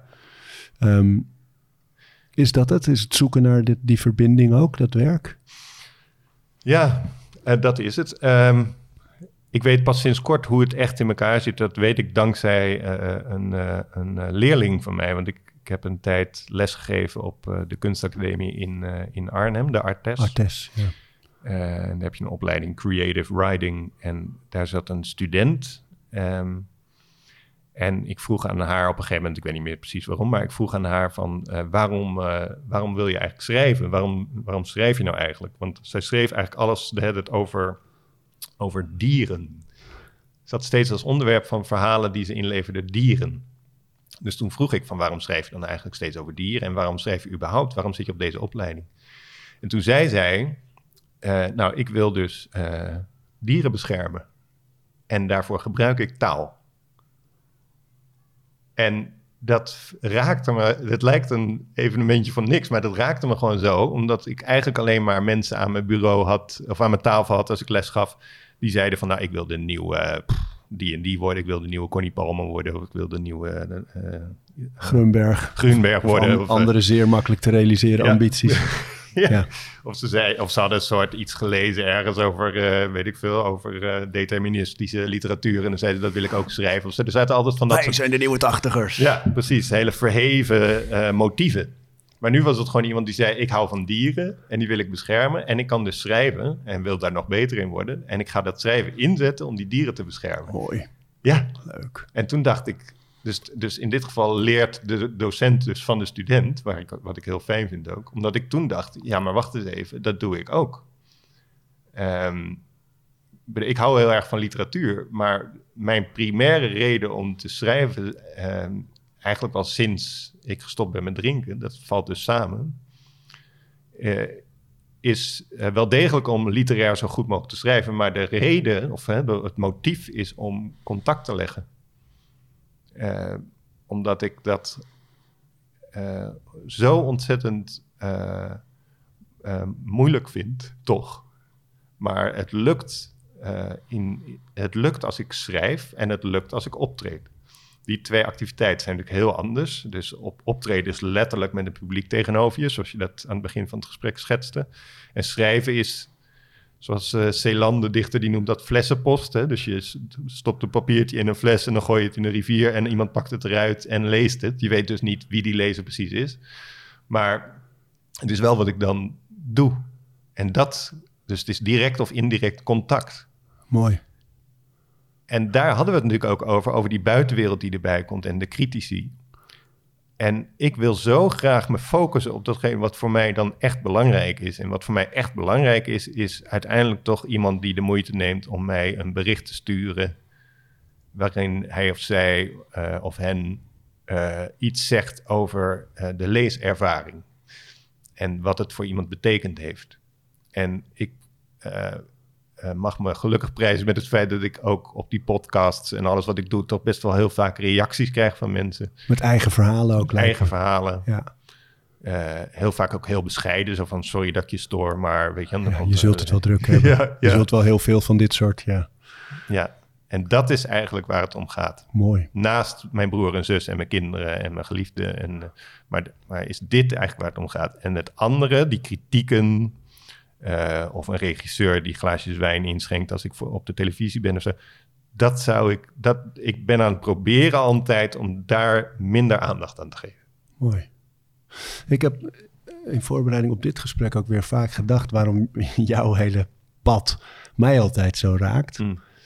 Is dat het? Is het zoeken naar die verbinding ook, dat werk? Ja, dat is het. Ik weet pas sinds kort hoe het echt in elkaar zit. Dat weet ik dankzij een leerling van mij. Want ik heb een tijd lesgegeven op de kunstacademie in Arnhem, de Artes. Artes, ja. En daar heb je een opleiding Creative Writing. En daar zat een student. En ik vroeg aan haar op een gegeven moment, ik weet niet meer precies waarom, maar ik vroeg aan haar van waarom wil je eigenlijk schrijven? Waarom schrijf je nou eigenlijk? Want zij schreef eigenlijk alles de hele tijd over dieren. Ze had steeds als onderwerp van verhalen die ze inleverde dieren. Dus toen vroeg ik van waarom schrijf je dan eigenlijk steeds over dieren? En waarom schrijf je überhaupt? Waarom zit je op deze opleiding? En toen zei zij, ik wil dus dieren beschermen. En daarvoor gebruik ik taal. En dat raakte me, het lijkt een evenementje van niks, maar dat raakte me gewoon zo, omdat ik eigenlijk alleen maar mensen aan mijn bureau had, of aan mijn tafel had als ik les gaf, die zeiden van, ik wil de nieuwe die en die worden, ik wil de nieuwe Connie Palmer worden, of ik wil de nieuwe Grunberg worden. Of andere zeer makkelijk te realiseren ambities. Ja. Of ze hadden een soort iets gelezen ergens over, over deterministische literatuur. En dan zeiden dat wil ik ook schrijven. Of er zaten altijd van dat Wij zijn de nieuwe tachtigers. Ja, precies. Hele verheven motieven. Maar nu was het gewoon iemand die zei, ik hou van dieren en die wil ik beschermen. En ik kan dus schrijven en wil daar nog beter in worden. En ik ga dat schrijven inzetten om die dieren te beschermen. Mooi. Ja. Leuk. En toen dacht ik, dus in dit geval leert de docent dus van de student, wat ik heel fijn vind ook. Omdat ik toen dacht, ja, maar wacht eens even, dat doe ik ook. Ik hou heel erg van literatuur, maar mijn primaire reden om te schrijven, eigenlijk al sinds ik gestopt ben met drinken, dat valt dus samen, is wel degelijk om literair zo goed mogelijk te schrijven, maar de reden, of het motief is om contact te leggen. Omdat ik dat zo ontzettend moeilijk vind, toch. Maar het lukt als ik schrijf en het lukt als ik optreed. Die twee activiteiten zijn natuurlijk heel anders. Dus optreden is letterlijk met een publiek tegenover je, zoals je dat aan het begin van het gesprek schetste. En schrijven is, zoals Celan, de dichter, die noemt dat flessenpost. Hè? Dus je stopt een papiertje in een fles en dan gooi je het in een rivier en iemand pakt het eruit en leest het. Je weet dus niet wie die lezer precies is. Maar het is wel wat ik dan doe. En dus het is direct of indirect contact. Mooi. En daar hadden we het natuurlijk ook over die buitenwereld die erbij komt en de critici. En ik wil zo graag me focussen op datgene wat voor mij dan echt belangrijk is. En wat voor mij echt belangrijk is uiteindelijk toch iemand die de moeite neemt om mij een bericht te sturen, waarin hij of zij of hen iets zegt over de leeservaring. En wat het voor iemand betekend heeft. En ik mag me gelukkig prijzen met het feit dat ik ook op die podcasts en alles wat ik doe, toch best wel heel vaak reacties krijg van mensen. Met eigen verhalen ook. Eigen verhalen. Ja. Heel vaak ook heel bescheiden, zo van sorry dat ik je stoor, maar weet je... je zult het wel druk hebben. Ja. Je zult wel heel veel van dit soort, Ja, en dat is eigenlijk waar het om gaat. Mooi. Naast mijn broer en zus en mijn kinderen en mijn geliefden. Maar is dit eigenlijk waar het om gaat? En het andere, die kritieken, of een regisseur die glaasjes wijn inschenkt als ik op de televisie ben of zo. Ik ben aan het proberen al een tijd om daar minder aandacht aan te geven. Mooi. Ik heb in voorbereiding op dit gesprek ook weer vaak gedacht waarom jouw hele pad mij altijd zo raakt.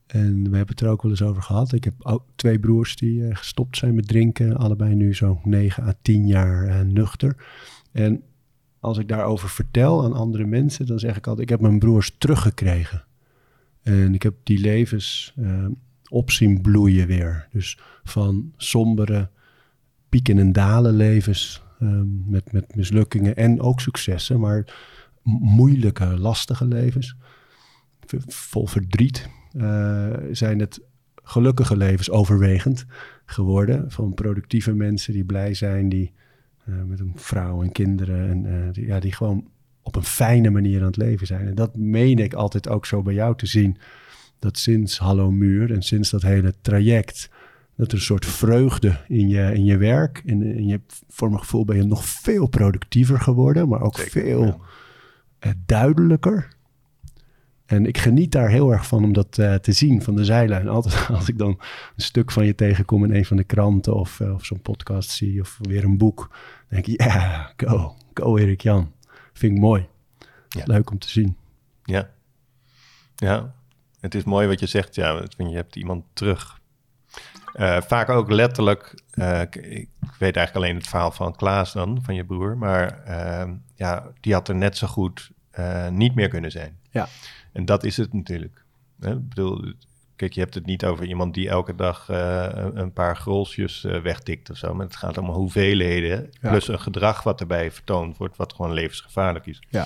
En we hebben het er ook wel eens over gehad. Ik heb ook 2 broers die gestopt zijn met drinken. Allebei nu zo'n 9 à 10 jaar nuchter. En als ik daarover vertel aan andere mensen, dan zeg ik altijd, ik heb mijn broers teruggekregen. En ik heb die levens op zien bloeien weer. Dus van sombere pieken en dalen levens met mislukkingen en ook successen, maar moeilijke, lastige levens. Vol verdriet zijn het gelukkige levens overwegend geworden. Van productieve mensen die blij zijn, die met een vrouw en kinderen en die gewoon op een fijne manier aan het leven zijn. En dat meen ik altijd ook zo bij jou te zien. Dat sinds Hallo Muur en sinds dat hele traject, dat er een soort vreugde in je werk. En voor mijn gevoel ben je nog veel productiever geworden, maar ook veel duidelijker. En ik geniet daar heel erg van om dat te zien van de zijlijn. Altijd als ik dan een stuk van je tegenkom in een van de kranten of zo'n podcast zie of weer een boek, dan denk ik, go Erik-Jan. Vind ik mooi. Ja. Leuk om te zien. Ja, het is mooi wat je zegt. Ja, je hebt iemand terug. Vaak ook letterlijk. Ik weet eigenlijk alleen het verhaal van Klaas dan, van je broer. Maar die had er net zo goed niet meer kunnen zijn. Ja. En dat is het natuurlijk. Ik bedoel, kijk, je hebt het niet over iemand die elke dag een paar grolsjes wegtikt of zo. Maar het gaat om hoeveelheden. Ja. Plus een gedrag wat erbij vertoond wordt, wat gewoon levensgevaarlijk is. Ja.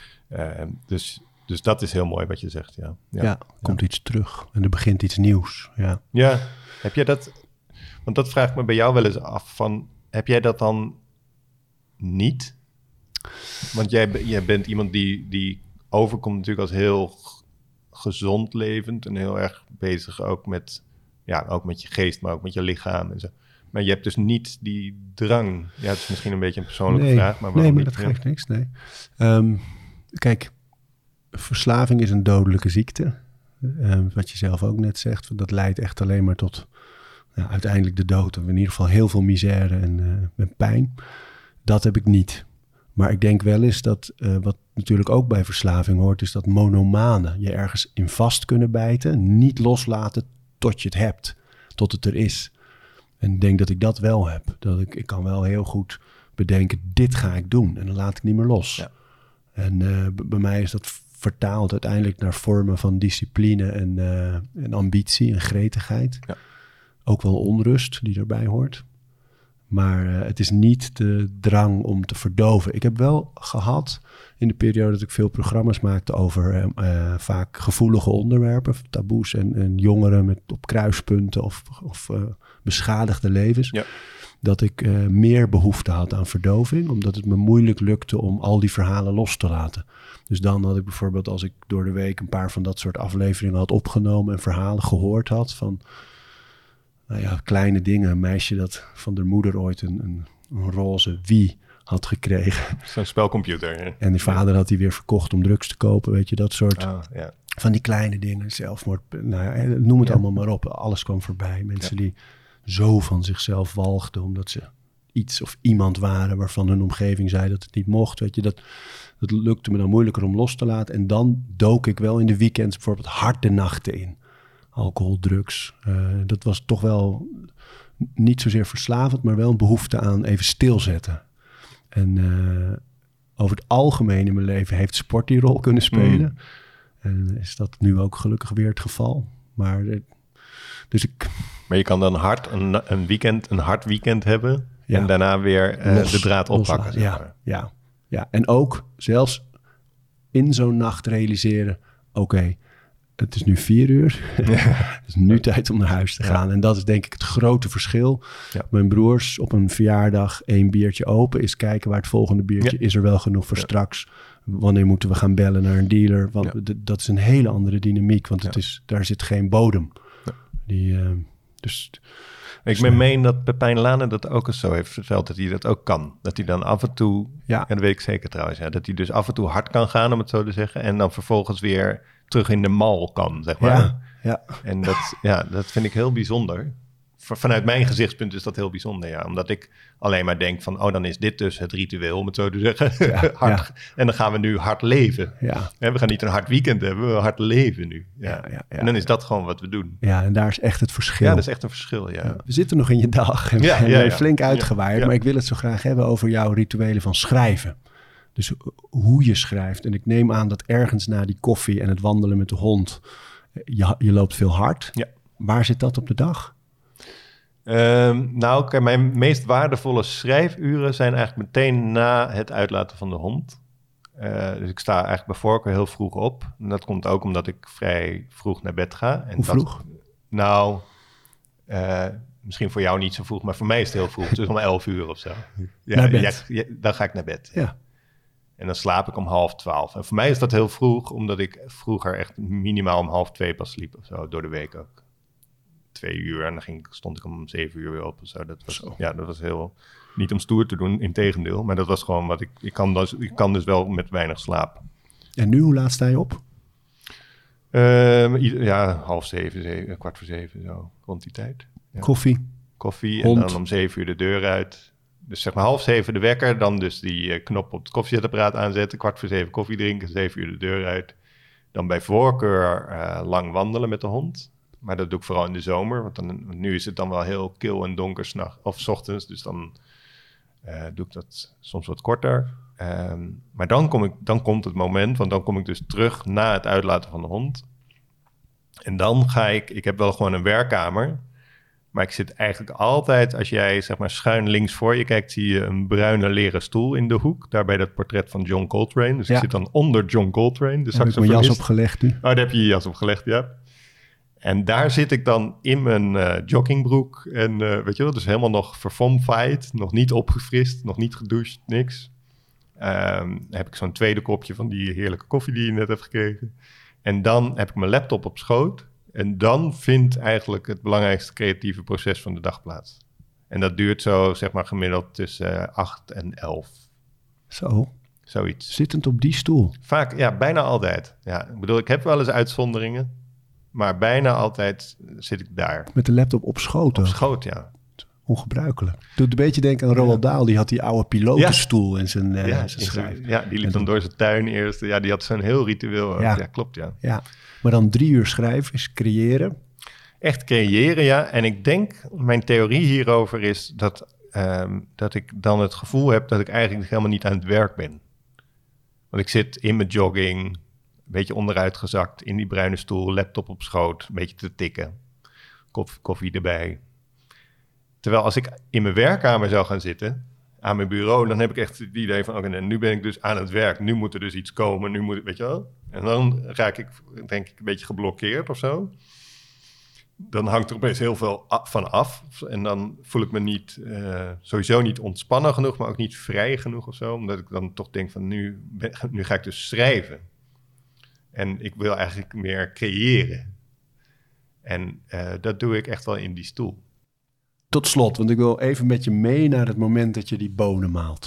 Dus dat is heel mooi wat je zegt, ja. Komt iets terug en er begint iets nieuws. Ja, heb jij dat... Want dat vraag ik me bij jou wel eens af van... Heb jij dat dan niet? Want jij bent iemand die overkomt natuurlijk als heel gezond levend... en heel erg bezig ook met je geest, maar ook met je lichaam en zo. Maar je hebt dus niet die drang. Ja, het is misschien een beetje een persoonlijke vraag. Maar maar dat geeft niks, nee. Kijk... Verslaving is een dodelijke ziekte. Wat je zelf ook net zegt. Dat leidt echt alleen maar tot uiteindelijk de dood. Of in ieder geval heel veel misère en pijn. Dat heb ik niet. Maar ik denk wel eens dat wat natuurlijk ook bij verslaving hoort... is dat monomanen je ergens in vast kunnen bijten. Niet loslaten tot je het hebt. Tot het er is. En ik denk dat ik dat wel heb. Dat ik kan wel heel goed bedenken... dit ga ik doen. En dan laat ik niet meer los. Ja. En bij mij is dat... vertaald uiteindelijk naar vormen van discipline en ambitie en gretigheid. Ja. Ook wel onrust die erbij hoort. Maar het is niet de drang om te verdoven. Ik heb wel gehad in de periode dat ik veel programma's maakte over vaak gevoelige onderwerpen, taboes en jongeren op kruispunten of beschadigde levens. Ja. Dat ik meer behoefte had aan verdoving, omdat het me moeilijk lukte om al die verhalen los te laten. Dus dan had ik bijvoorbeeld, als ik door de week een paar van dat soort afleveringen had opgenomen en verhalen gehoord had van kleine dingen. Een meisje dat van haar moeder ooit een roze Wii had gekregen. Zo'n spelcomputer. Hè? En die vader had die weer verkocht om drugs te kopen, weet je, dat soort van die kleine dingen. Zelfmoord, noem het allemaal maar op. Alles kwam voorbij. Mensen die zo van zichzelf walgden omdat ze iets of iemand waren waarvan hun omgeving zei dat het niet mocht. Weet je, dat lukte me dan moeilijker om los te laten. En dan dook ik wel in de weekends bijvoorbeeld harde nachten in. Alcohol, drugs. Dat was toch wel niet zozeer verslavend, maar wel een behoefte aan even stilzetten. En over het algemeen in mijn leven heeft sport die rol kunnen spelen. En is dat nu ook gelukkig weer het geval. Maar je kan dan een hard weekend hebben en daarna weer de draad oppakken. Zeg maar. Ja, en ook zelfs in zo'n nacht realiseren, oké, het is nu 4 uur. Het is nu tijd om naar huis te gaan. En dat is denk ik het grote verschil. Ja. Mijn broers op een verjaardag 1 biertje open is kijken waar het volgende biertje is er wel genoeg voor straks. Wanneer moeten we gaan bellen naar een dealer? Want dat is een hele andere dynamiek, want daar zit geen bodem. Ja. Ik meen dat Pepijn Lane dat ook eens zo heeft verteld, dat hij dat ook kan. Dat hij dan af en toe, en dat weet ik zeker trouwens, dat hij dus af en toe hard kan gaan, om het zo te zeggen, en dan vervolgens weer terug in de mal kan, zeg maar. Ja. En dat vind ik heel bijzonder. vanuit mijn gezichtspunt is dat heel bijzonder, ja. Omdat ik alleen maar denk van, dan is dit dus het ritueel, om het zo te zeggen. Ja. En dan gaan we nu hard leven. Ja. En we gaan niet een hard weekend hebben, we hard leven nu. Ja. Ja. En dan is dat gewoon wat we doen. Ja, en daar is echt het verschil. Ja, dat is echt een verschil, ja. We zitten nog in je dag en Ja, we ja, zijn ja. flink uitgewaaid. Ja. Maar ik wil het zo graag hebben over jouw rituelen van schrijven. Dus hoe je schrijft. En ik neem aan dat ergens na die koffie en het wandelen met de hond... je loopt veel hard. Ja. Waar zit dat op de dag? Kijk, mijn meest waardevolle schrijfuren zijn eigenlijk meteen na het uitlaten van de hond. Dus ik sta eigenlijk bij voorkeur heel vroeg op. En dat komt ook omdat ik vrij vroeg naar bed ga. En Hoe vroeg? Misschien voor jou niet zo vroeg, maar voor mij is het heel vroeg. Dus om 11 uur of zo. Ja, Naar bed? Dan ga ik naar bed. Ja. En dan slaap ik om 11:30. En voor mij is dat heel vroeg, omdat ik vroeger echt minimaal om 1:30 pas sliep of zo, door de week ook. 2 uur en dan stond ik om 7 uur weer op of zo. Dat was heel, niet om stoer te doen, integendeel. Maar dat was gewoon wat ik kan dus wel met weinig slaap. En nu, hoe laat sta je op? 6:30, 6:15, zo, rond die tijd. Ja. Koffie, en hond. dan om 7 uur de deur uit. Dus zeg maar 6:30 de wekker, dan dus die knop op het koffiezetapparaat aanzetten, 6:15 koffie drinken, 7 uur de deur uit. Dan bij voorkeur lang wandelen met de hond. Maar dat doe ik vooral in de zomer, want nu is het dan wel heel kil en donker 's of 's ochtends, dus dan doe ik dat soms wat korter. Maar dan komt het moment, want dan kom ik dus terug na het uitlaten van de hond. En dan ga ik heb wel gewoon een werkkamer, maar ik zit eigenlijk altijd, als jij zeg maar schuin links voor je kijkt, zie je een bruine leren stoel in de hoek, daar bij dat portret van John Coltrane. Dus ik zit dan onder John Coltrane, de Heb ik mijn jas opgelegd nu? Daar heb je je jas opgelegd, ja. En daar zit ik dan in mijn joggingbroek en weet je wel, dus helemaal nog verfomfaaid, nog niet opgefrist, nog niet gedoucht, niks. Dan heb ik zo'n tweede kopje van die heerlijke koffie die je net hebt gekregen. En dan heb ik mijn laptop op schoot en dan vindt eigenlijk het belangrijkste creatieve proces van de dag plaats. En dat duurt zo, zeg maar, gemiddeld tussen 8 en 11. Zo. Zoiets. Zittend op die stoel. Vaak, ja, bijna altijd. Ja, ik bedoel, ik heb wel eens uitzonderingen. Maar bijna altijd zit ik daar. Met de laptop op schoot. Op schoot, ja. Ongebruikelijk. Doet een beetje denken aan Roald Dahl. Die had die oude pilotenstoel in zijn schrijf. Ja, die liep dan door zijn tuin eerst. Ja, die had zo'n heel ritueel. Ja, klopt, ja. Maar dan 3 uur schrijven is creëren. Echt creëren, ja. En ik denk, mijn theorie hierover is dat ik dan het gevoel heb dat ik eigenlijk helemaal niet aan het werk ben. Want ik zit in mijn jogging, een beetje onderuitgezakt, in die bruine stoel, laptop op schoot, een beetje te tikken. Koffie erbij. Terwijl als ik in mijn werkkamer zou gaan zitten, aan mijn bureau, dan heb ik echt het idee van, oké, nu ben ik dus aan het werk. Nu moet er dus iets komen, nu moet ik, weet je wel. En dan raak ik, denk ik, een beetje geblokkeerd of zo. Dan hangt er opeens heel veel van af. En dan voel ik me niet, sowieso niet ontspannen genoeg, maar ook niet vrij genoeg of zo. Omdat ik dan toch denk van, nu ga ik dus schrijven. En ik wil eigenlijk meer creëren. En dat doe ik echt wel in die stoel. Tot slot, want ik wil even met je mee naar het moment dat je die bonen maalt.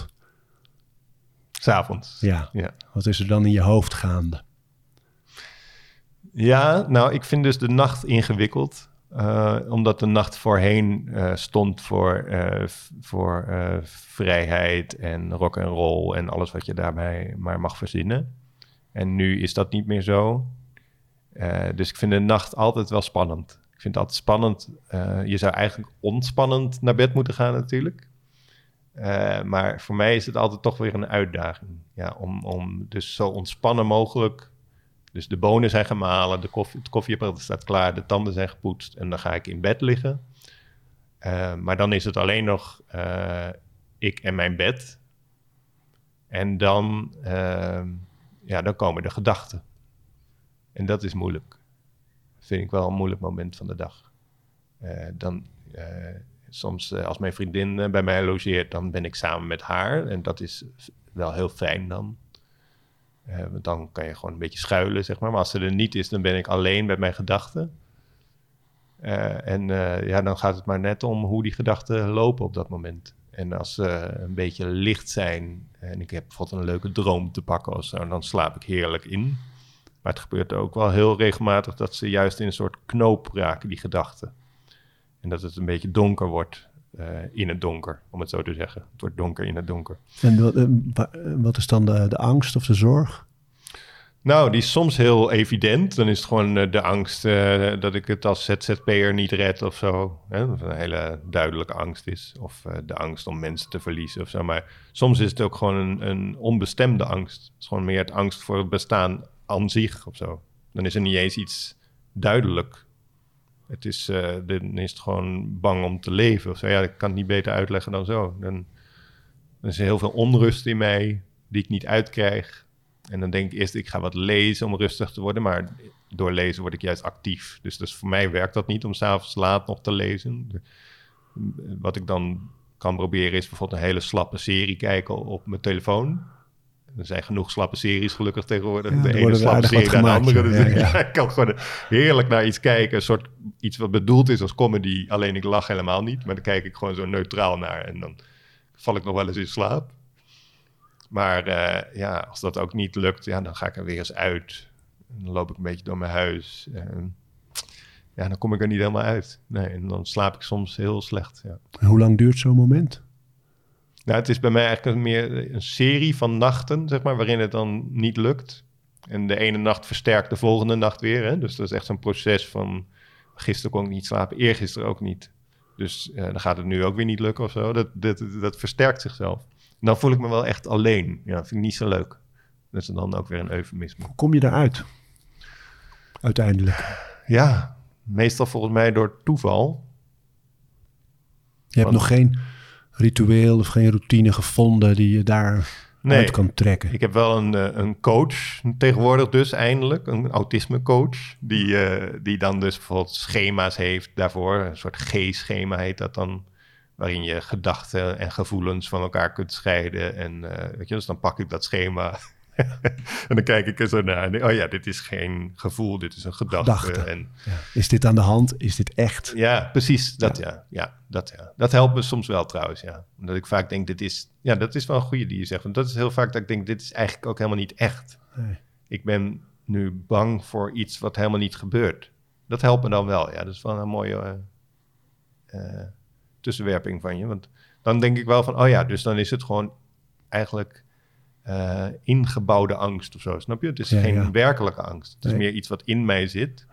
's Avonds. Ja. Wat is er dan in je hoofd gaande? Ja, nou, ik vind dus de nacht ingewikkeld. Omdat de nacht voorheen stond voor vrijheid en rock and roll en alles wat je daarbij maar mag verzinnen. En nu is dat niet meer zo. Dus ik vind de nacht altijd wel spannend. Ik vind het altijd spannend. Je zou eigenlijk ontspannend naar bed moeten gaan natuurlijk. Maar voor mij is het altijd toch weer een uitdaging. Ja, om dus zo ontspannen mogelijk. Dus de bonen zijn gemalen, het koffieapparaat staat klaar, de tanden zijn gepoetst en dan ga ik in bed liggen. Maar dan is het alleen nog ik en mijn bed. En dan komen de gedachten. En dat is moeilijk. Dat vind ik wel een moeilijk moment van de dag. Soms als mijn vriendin bij mij logeert, dan ben ik samen met haar. En dat is wel heel fijn dan. Want dan kan je gewoon een beetje schuilen, zeg maar. Maar als ze er niet is, dan ben ik alleen met mijn gedachten. Dan gaat het maar net om hoe die gedachten lopen op dat moment. En als ze een beetje licht zijn en ik heb bijvoorbeeld een leuke droom te pakken of zo, dan slaap ik heerlijk in. Maar het gebeurt ook wel heel regelmatig dat ze juist in een soort knoop raken, die gedachten. En dat het een beetje donker wordt in het donker, om het zo te zeggen. Het wordt donker in het donker. En wat is dan de angst of de zorg? Nou, die is soms heel evident. Dan is het gewoon de angst dat ik het als ZZP'er niet red of zo. Hè? Dat een hele duidelijke angst is. Of de angst om mensen te verliezen of zo. Maar soms is het ook gewoon een onbestemde angst. Het is gewoon meer het angst voor het bestaan aan zich of zo. Dan is er niet eens iets duidelijk. Het is, dan is het gewoon bang om te leven of zo. Ja, ik kan het niet beter uitleggen dan zo. Dan is er heel veel onrust in mij die ik niet uitkrijg. En dan denk ik eerst, ik ga wat lezen om rustig te worden. Maar door lezen word ik juist actief. Dus voor mij werkt dat niet om 's avonds laat nog te lezen. Wat ik dan kan proberen is bijvoorbeeld een hele slappe serie kijken op mijn telefoon. Er zijn genoeg slappe series gelukkig tegenwoordig. Ja, de ene slappe serie naar de andere. Dus ja. ik kan gewoon heerlijk naar iets kijken. Een soort iets wat bedoeld is als comedy. Alleen ik lach helemaal niet. Maar dan kijk ik gewoon zo neutraal naar. En dan val ik nog wel eens in slaap. Maar als dat ook niet lukt, dan ga ik er weer eens uit. En dan loop ik een beetje door mijn huis. Dan kom ik er niet helemaal uit. Nee, en dan slaap ik soms heel slecht. Ja. En hoe lang duurt zo'n moment? Nou, het is bij mij eigenlijk meer een serie van nachten, zeg maar, waarin het dan niet lukt. En de ene nacht versterkt de volgende nacht weer. Hè? Dus dat is echt zo'n proces van... Gisteren kon ik niet slapen, eergisteren ook niet. Dus dan gaat het nu ook weer niet lukken of zo. Dat versterkt zichzelf. En dan voel ik me wel echt alleen. Ja, dat vind ik niet zo leuk. Dat is dan ook weer een eufemisme. Hoe kom je daaruit? Uiteindelijk. Ja, meestal volgens mij door toeval. Je hebt nog geen ritueel of geen routine gevonden die je daar uit kan trekken. Ik heb wel een coach tegenwoordig dus eindelijk. Een autismecoach. Die dan dus bijvoorbeeld schema's heeft daarvoor. Een soort G-schema heet dat dan. Waarin je gedachten en gevoelens van elkaar kunt scheiden. En dus dan pak ik dat schema. En dan kijk ik er zo naar. En denk, dit is geen gevoel, dit is een gedachte. En, is dit aan de hand? Is dit echt? Ja, precies. Dat helpt me soms wel trouwens, ja. Omdat ik vaak denk, dat is wel een goede die je zegt. Want dat is heel vaak dat ik denk, dit is eigenlijk ook helemaal niet echt. Nee. Ik ben nu bang voor iets wat helemaal niet gebeurt. Dat helpt me dan wel, ja. Dat is wel een mooie tussenwerping van je. Want dan denk ik wel van, dus dan is het gewoon eigenlijk ingebouwde angst of zo, snap je? Het is geen werkelijke angst. Het is meer iets wat in mij zit.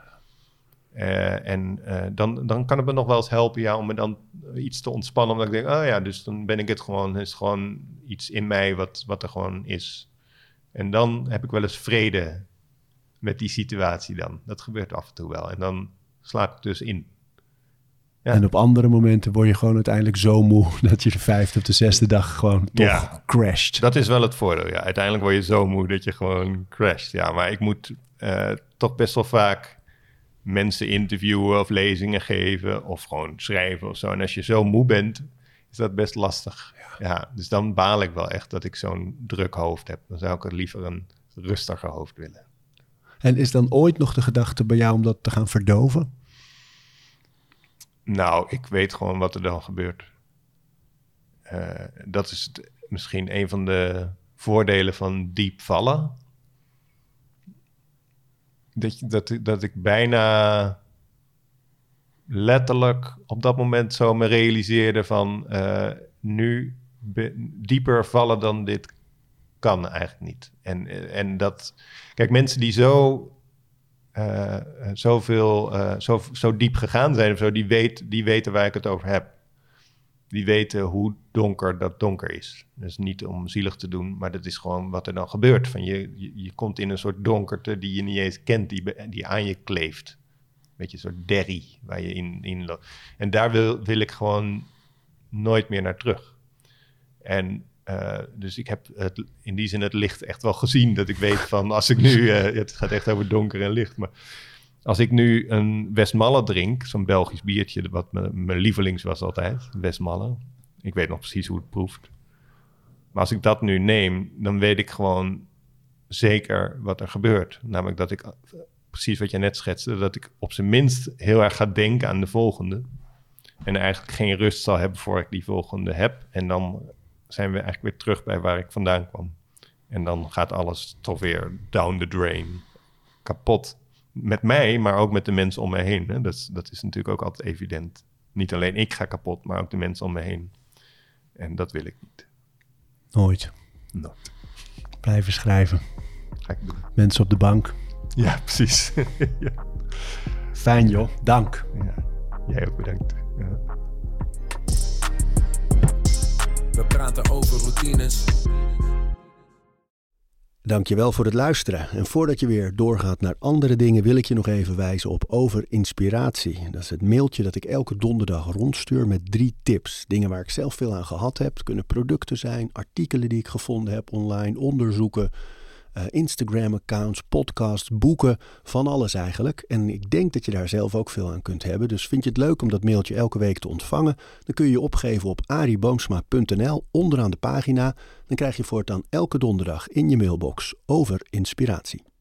Dan kan het me nog wel eens helpen, om me dan iets te ontspannen. Omdat ik denk, dus dan ben ik het gewoon. Het is gewoon iets in mij wat er gewoon is. En dan heb ik wel eens vrede met die situatie dan. Dat gebeurt af en toe wel. En dan slaap ik dus in. Ja. En op andere momenten word je gewoon uiteindelijk zo moe dat je de 5e of de 6e dag gewoon toch crasht. Dat is wel het voordeel, ja. Uiteindelijk word je zo moe dat je gewoon crasht. Ja, maar ik moet toch best wel vaak mensen interviewen of lezingen geven of gewoon schrijven of zo. En als je zo moe bent, is dat best lastig. Ja, dus dan baal ik wel echt dat ik zo'n druk hoofd heb. Dan zou ik liever een rustiger hoofd willen. En is dan ooit nog de gedachte bij jou om dat te gaan verdoven? Nou, ik weet gewoon wat er dan gebeurt. Dat is misschien een van voordelen van diep vallen. Dat ik bijna letterlijk op dat moment zo me realiseerde van nu dieper vallen dan dit kan eigenlijk niet. En dat, kijk, mensen die zo diep gegaan zijn of zo, die weten waar ik het over heb. Die weten hoe donker dat donker is. Dus niet om zielig te doen, maar dat is gewoon wat er dan gebeurt. Van je komt in een soort donkerte die je niet eens kent, die aan je kleeft. Een beetje een soort derrie waar je in loopt. En daar wil ik gewoon nooit meer naar terug. En dus ik heb in die zin het licht echt wel gezien. Dat ik weet van als ik nu... het gaat echt over donker en licht. Maar als ik nu een Westmalle drink, zo'n Belgisch biertje, wat mijn lievelings was altijd, Westmalle. Ik weet nog precies hoe het proeft. Maar als ik dat nu neem, dan weet ik gewoon zeker wat er gebeurt. Namelijk dat ik, precies wat jij net schetste, dat ik op zijn minst heel erg ga denken aan de volgende. En eigenlijk geen rust zal hebben voor ik die volgende heb. En dan zijn we eigenlijk weer terug bij waar ik vandaan kwam. En dan gaat alles toch weer down the drain. Kapot. Met mij, maar ook met de mensen om mij heen. Hè? Dat is natuurlijk ook altijd evident. Niet alleen ik ga kapot, maar ook de mensen om me heen. En dat wil ik niet. Nooit. Blijven schrijven. Ga ik doen. Mensen op de bank. Ja, precies. Ja. Fijn joh, dank. Ja. Jij ook bedankt. Ja. We praten over routines. Dankjewel voor het luisteren. En voordat je weer doorgaat naar andere dingen, wil ik je nog even wijzen op Over Inspiratie. Dat is het mailtje dat ik elke donderdag rondstuur met 3 tips. Dingen waar ik zelf veel aan gehad heb. Het kunnen producten zijn, artikelen die ik gevonden heb online, onderzoeken, Instagram-accounts, podcasts, boeken, van alles eigenlijk. En ik denk dat je daar zelf ook veel aan kunt hebben. Dus vind je het leuk om dat mailtje elke week te ontvangen? Dan kun je je opgeven op ariboomsma.nl onderaan de pagina. Dan krijg je voortaan elke donderdag in je mailbox Over Inspiratie.